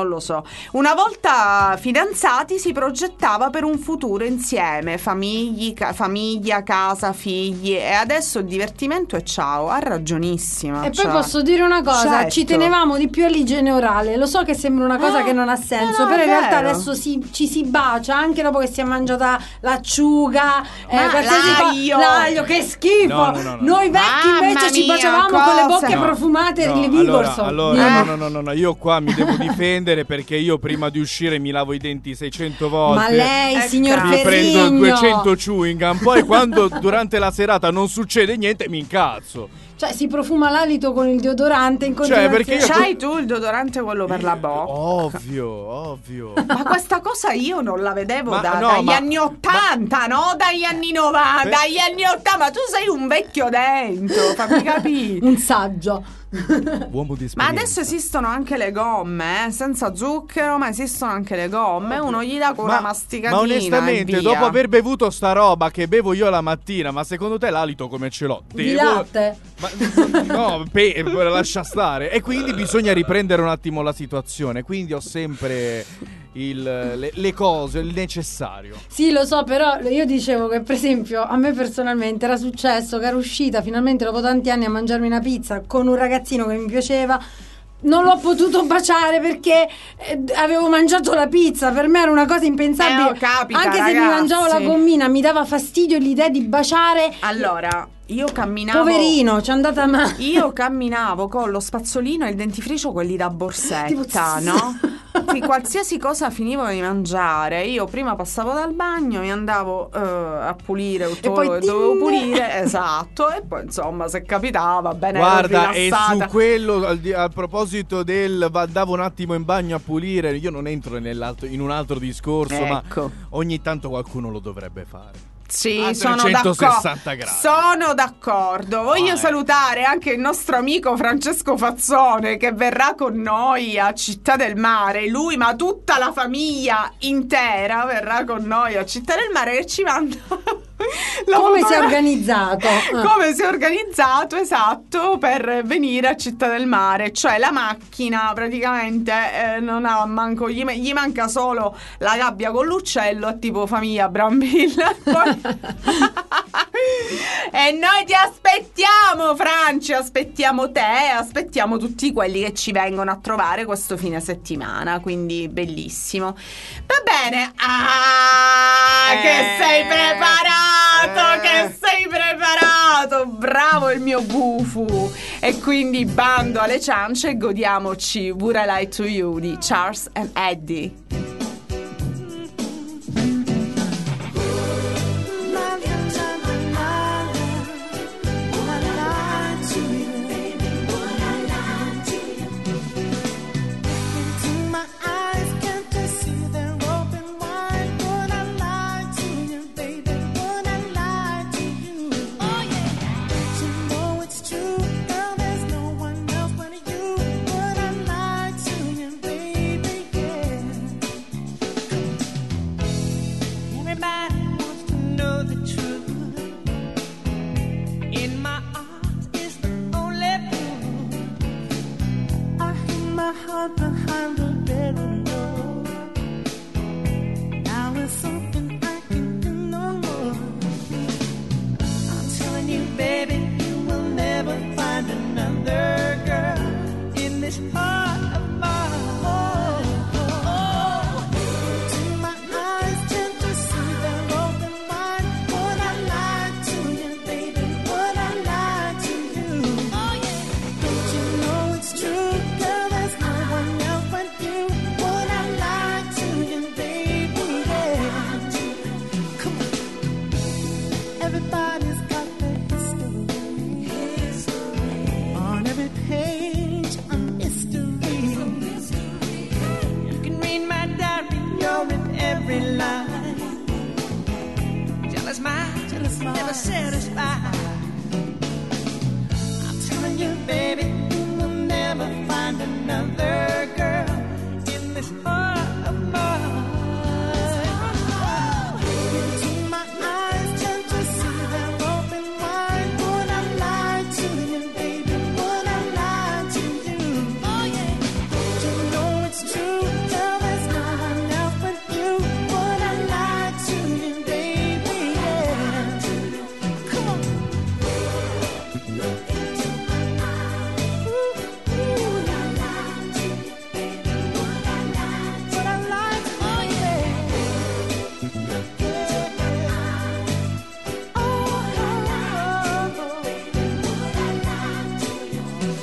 Una volta fidanzati si progettava per un futuro insieme, famiglia, casa, figli, e adesso il divertimento è ciao. Ha ragionissima. E poi posso dire una cosa, certo. Ci tenevamo di più all'igiene orale. Lo so che sembra una cosa che non ha senso, no, però in è realtà vero. adesso ci si bacia anche dopo che si è mangiata l'acciuga, l'aglio, che schifo. No. Noi vecchi Mamma invece ci mia, baciavamo con le bocche No. profumate No, di Vigorson. no, io qua mi devo difendere perché io prima di uscire mi lavo i denti 600 volte. Ma lei, signor mi prendo Ferrigno, 200 chewing gum, poi quando durante la serata non succede niente mi incazzo. cioè si profuma l'alito con il deodorante in continuazione. perché io- C'hai tu il deodorante quello per la bocca? Ovvio. Ma questa cosa io non la vedevo Ma no, dagli ma- anni 80, no? Dagli anni 90, dagli anni 80, ma tu sei un vecchio dentro, fammi capire. Un saggio. Uomo di Ma adesso esistono anche le gomme, senza zucchero, ma esistono anche le gomme. Uno gli dà con una masticatina. Ma onestamente, e via. dopo aver bevuto sta roba che bevo io la mattina, ma secondo te l'alito come ce l'ho? Di latte. Lascia stare. E quindi bisogna riprendere un attimo la situazione. Quindi ho sempre le cose, il necessario. Sì, lo so, però io dicevo che per esempio a me personalmente era successo che ero uscita finalmente dopo tanti anni a mangiarmi una pizza con un ragazzino che mi piaceva. Non l'ho potuto baciare perché avevo mangiato la pizza. Per me era una cosa impensabile. Capita, anche se mi ragazzi. mangiavo la gommina mi dava fastidio l'idea di baciare. Allora, io camminavo. Poverino, c'è andata male. Io camminavo con lo spazzolino e il dentifricio, quelli da borsetta, Tipo, no? Qualsiasi cosa finivo di mangiare, io prima passavo dal bagno, mi andavo a pulire tutto poi quello che dovevo ting! pulire, esatto, e poi insomma se capitava, bene, Guarda, ero e rilassata. su quello, a proposito del andavo un attimo in bagno a pulire, io non entro in un altro discorso, ma Ecco. ogni tanto qualcuno lo dovrebbe fare. Sì, A sono 360 gradi. Sono d'accordo. Voglio salutare anche il nostro amico Francesco Fazzone che verrà con noi a Città del Mare. Lui, ma tutta la famiglia intera verrà con noi a Città del Mare, che ci manda Come si è organizzato? Come si è organizzato, esatto, per venire a Città del Mare. Cioè la macchina praticamente non ha manco, gli manca solo la gabbia con l'uccello, è tipo famiglia Brambilla. Poi... E noi ti aspettiamo, Franci, aspettiamo te, aspettiamo tutti quelli che ci vengono a trovare questo fine settimana, quindi bellissimo. Va bene. Che sei preparato, che sei preparato, bravo il mio Bufu. E quindi bando alle ciance e godiamoci Would I Lie to You di Charles and Eddie. Behind the bedroom door. Now it's something I can do no more. I'm telling you, baby, you will never find another girl in this heart of mine. To my every line. Jealous mind, never satisfied. I'm telling you, baby, you will never find another girl in this heart of mine. Into my eyes, can't you see they're open wide? Would I lie to you, baby? Would I lie to you? Oh yeah. Don't you know it's true? Girl, there's no one else but you. Would I lie to you, baby? Yeah. Come on. Look into my eyes. Would I lie to you, baby? Would I lie to you? Would I lie to you? Oh yeah. Look into my eyes. Oh, would I lie to you?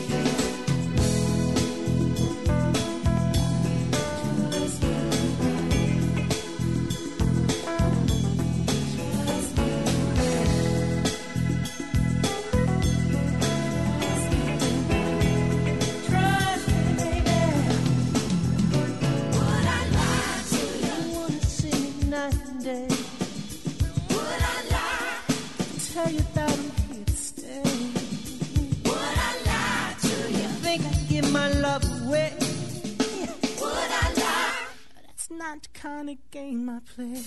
Trust me, baby. Would I lie to you? You wanna see me night and day. Would I lie? Tell you that I'm here to stay. Would I lie to you? Think I'd give my love away? Would I lie? That's not the kind of game I play.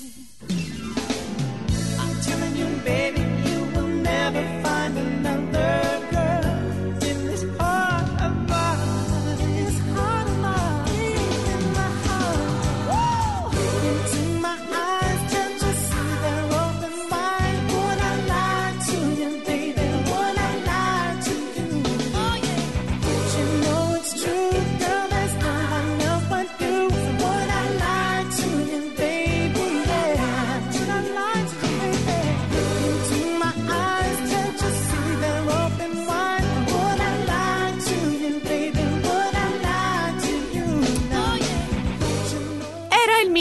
I'm telling you, baby, you will never find another girl in this heart of mine. This heart of mine. In my heart. Into my eyes, can't you see they're open wide? Would I lie to you, baby? Would I lie to you? Oh yeah. Don't you know it's true, girl? There's no one else but you. Would I lie to you, baby? Yeah. Would I lie to you, baby? Into my eyes, can't you see they're open wide? Would I lie to you, baby? Would I lie to you? Oh yeah. Don't you know? Era il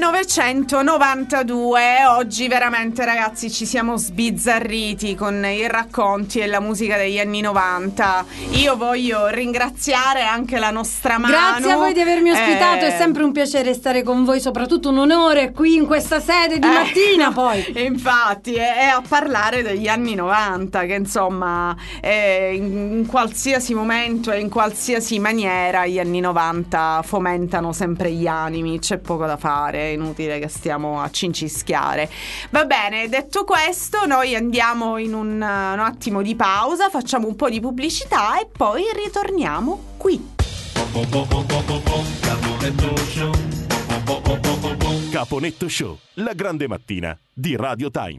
1992, oggi veramente ragazzi ci siamo sbizzarriti con i racconti e la musica degli anni 90. Io voglio ringraziare anche la nostra Manu. Grazie a voi di avermi ospitato, è sempre un piacere stare con voi, soprattutto un onore qui in questa sede di mattina poi. Infatti è a parlare degli anni 90 che insomma in qualsiasi momento e in qualsiasi maniera gli anni 90 fomentano sempre gli animi, c'è poco da fare, è inutile che stiamo a cincischiare. Va bene, detto questo noi andiamo in un attimo di pausa, facciamo un po' di pubblicità e poi ritorniamo qui. Caponetto Show, la grande mattina di Radio Time.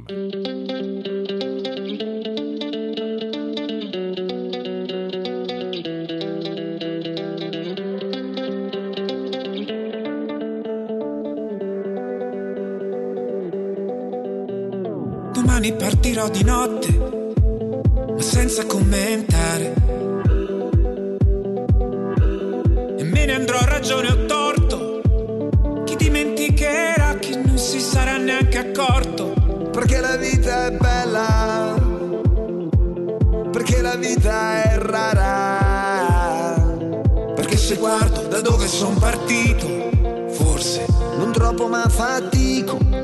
Domani partirò di notte, ma senza commentare. E me ne andrò a ragione o torto. Chi dimenticherà, chi non si sarà neanche accorto. Perché la vita è bella, perché la vita è rara. Perché se guardo da dove son partito, forse non troppo ma fatico.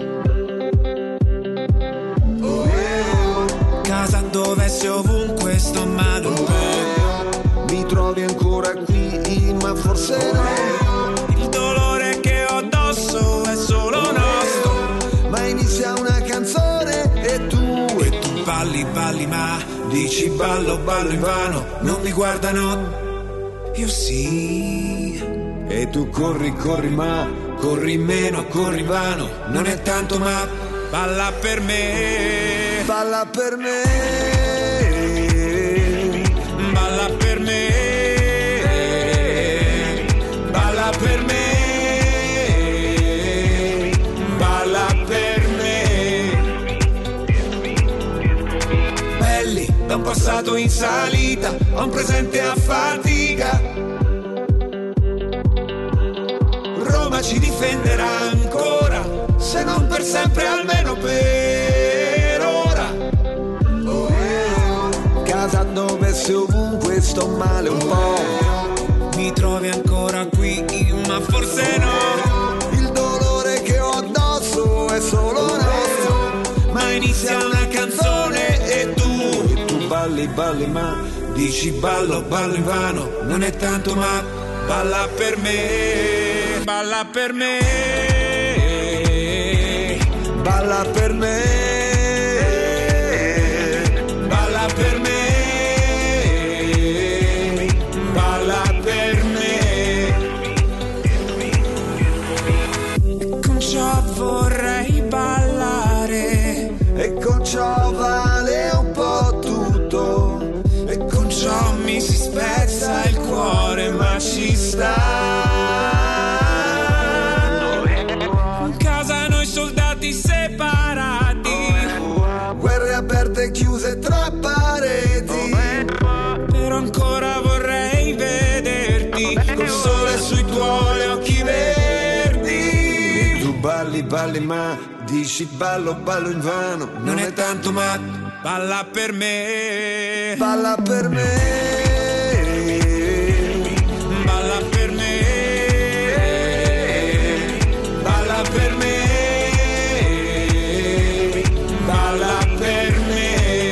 casa dove sei ovunque sto male un po'. Mi trovi ancora qui, ma forse no. Il dolore che ho addosso è solo nostro. Ma inizia una canzone e tu balli, balli, ma dici ballo, ballo invano. Non mi guardano, io sì. E tu corri, corri, ma corri meno, corri vano. Non è tanto, ma balla per me. Balla per me. Balla per me. Balla per me. Balla per me. Belli da un passato in salita a un presente a fatica. Roma ci difenderà ancora, se non per sempre almeno per ora. Casa dove sei ovunque sto male un po'. Mi trovi ancora qui, ma forse no. Il dolore che ho addosso balli, balli ma dici ballo, ballo invano. Non è tanto ma balla per me, balla per me, balla per me, balla per me, balla per me. E con ciò vorrei ballare, e con ciò vale un po' tutto, e con ciò mi si spezza il cuore, ma ci sta. In casa noi soldati separati, guerre aperte e chiuse tra pareti, però ancora vorrei vederti col sole sui tuoi occhi verdi. E tu balli, balli ma dici ballo, ballo invano. Non è tanto ma balla per me, balla per me, balla per me, balla per me, balla per me.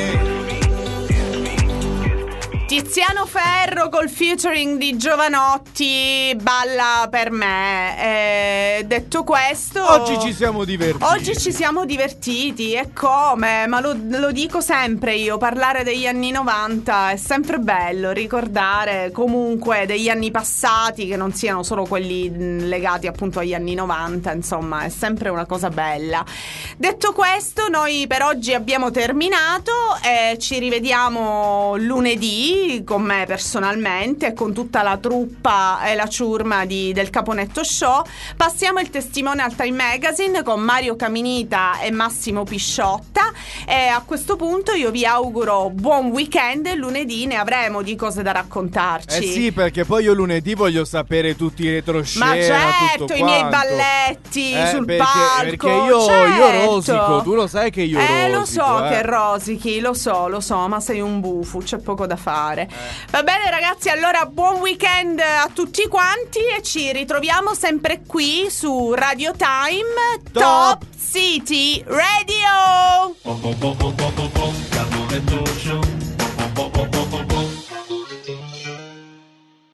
Tiziano Ferro col featuring di Giovanotti, balla per me. Detto questo, Oggi ci siamo divertiti. E come? Ma lo dico sempre io, parlare degli anni 90 è sempre bello, ricordare comunque degli anni passati che non siano solo quelli legati appunto agli anni 90, insomma è sempre una cosa bella. Detto questo, noi per oggi abbiamo terminato e ci rivediamo lunedì con me personalmente e con tutta la truppa e la ciurma del Caponetto Show. Passiamo il testimone al Time Magazine con Mario Caminita e Massimo Pisciotta e a questo punto io vi auguro buon weekend e lunedì ne avremo di cose da raccontarci. Sì, perché poi io lunedì voglio sapere tutti i retroscena. Ma certo, tutto i miei quanto. balletti sul perché, palco. Perché io rosico, tu lo sai che io rosico. Lo so che rosichi, lo so, ma sei un bufo, c'è poco da fare. Va bene ragazzi, allora buon weekend a tutti quanti e ci ritroviamo sempre qui su Radio Time Top City Radio. Caponetto Show.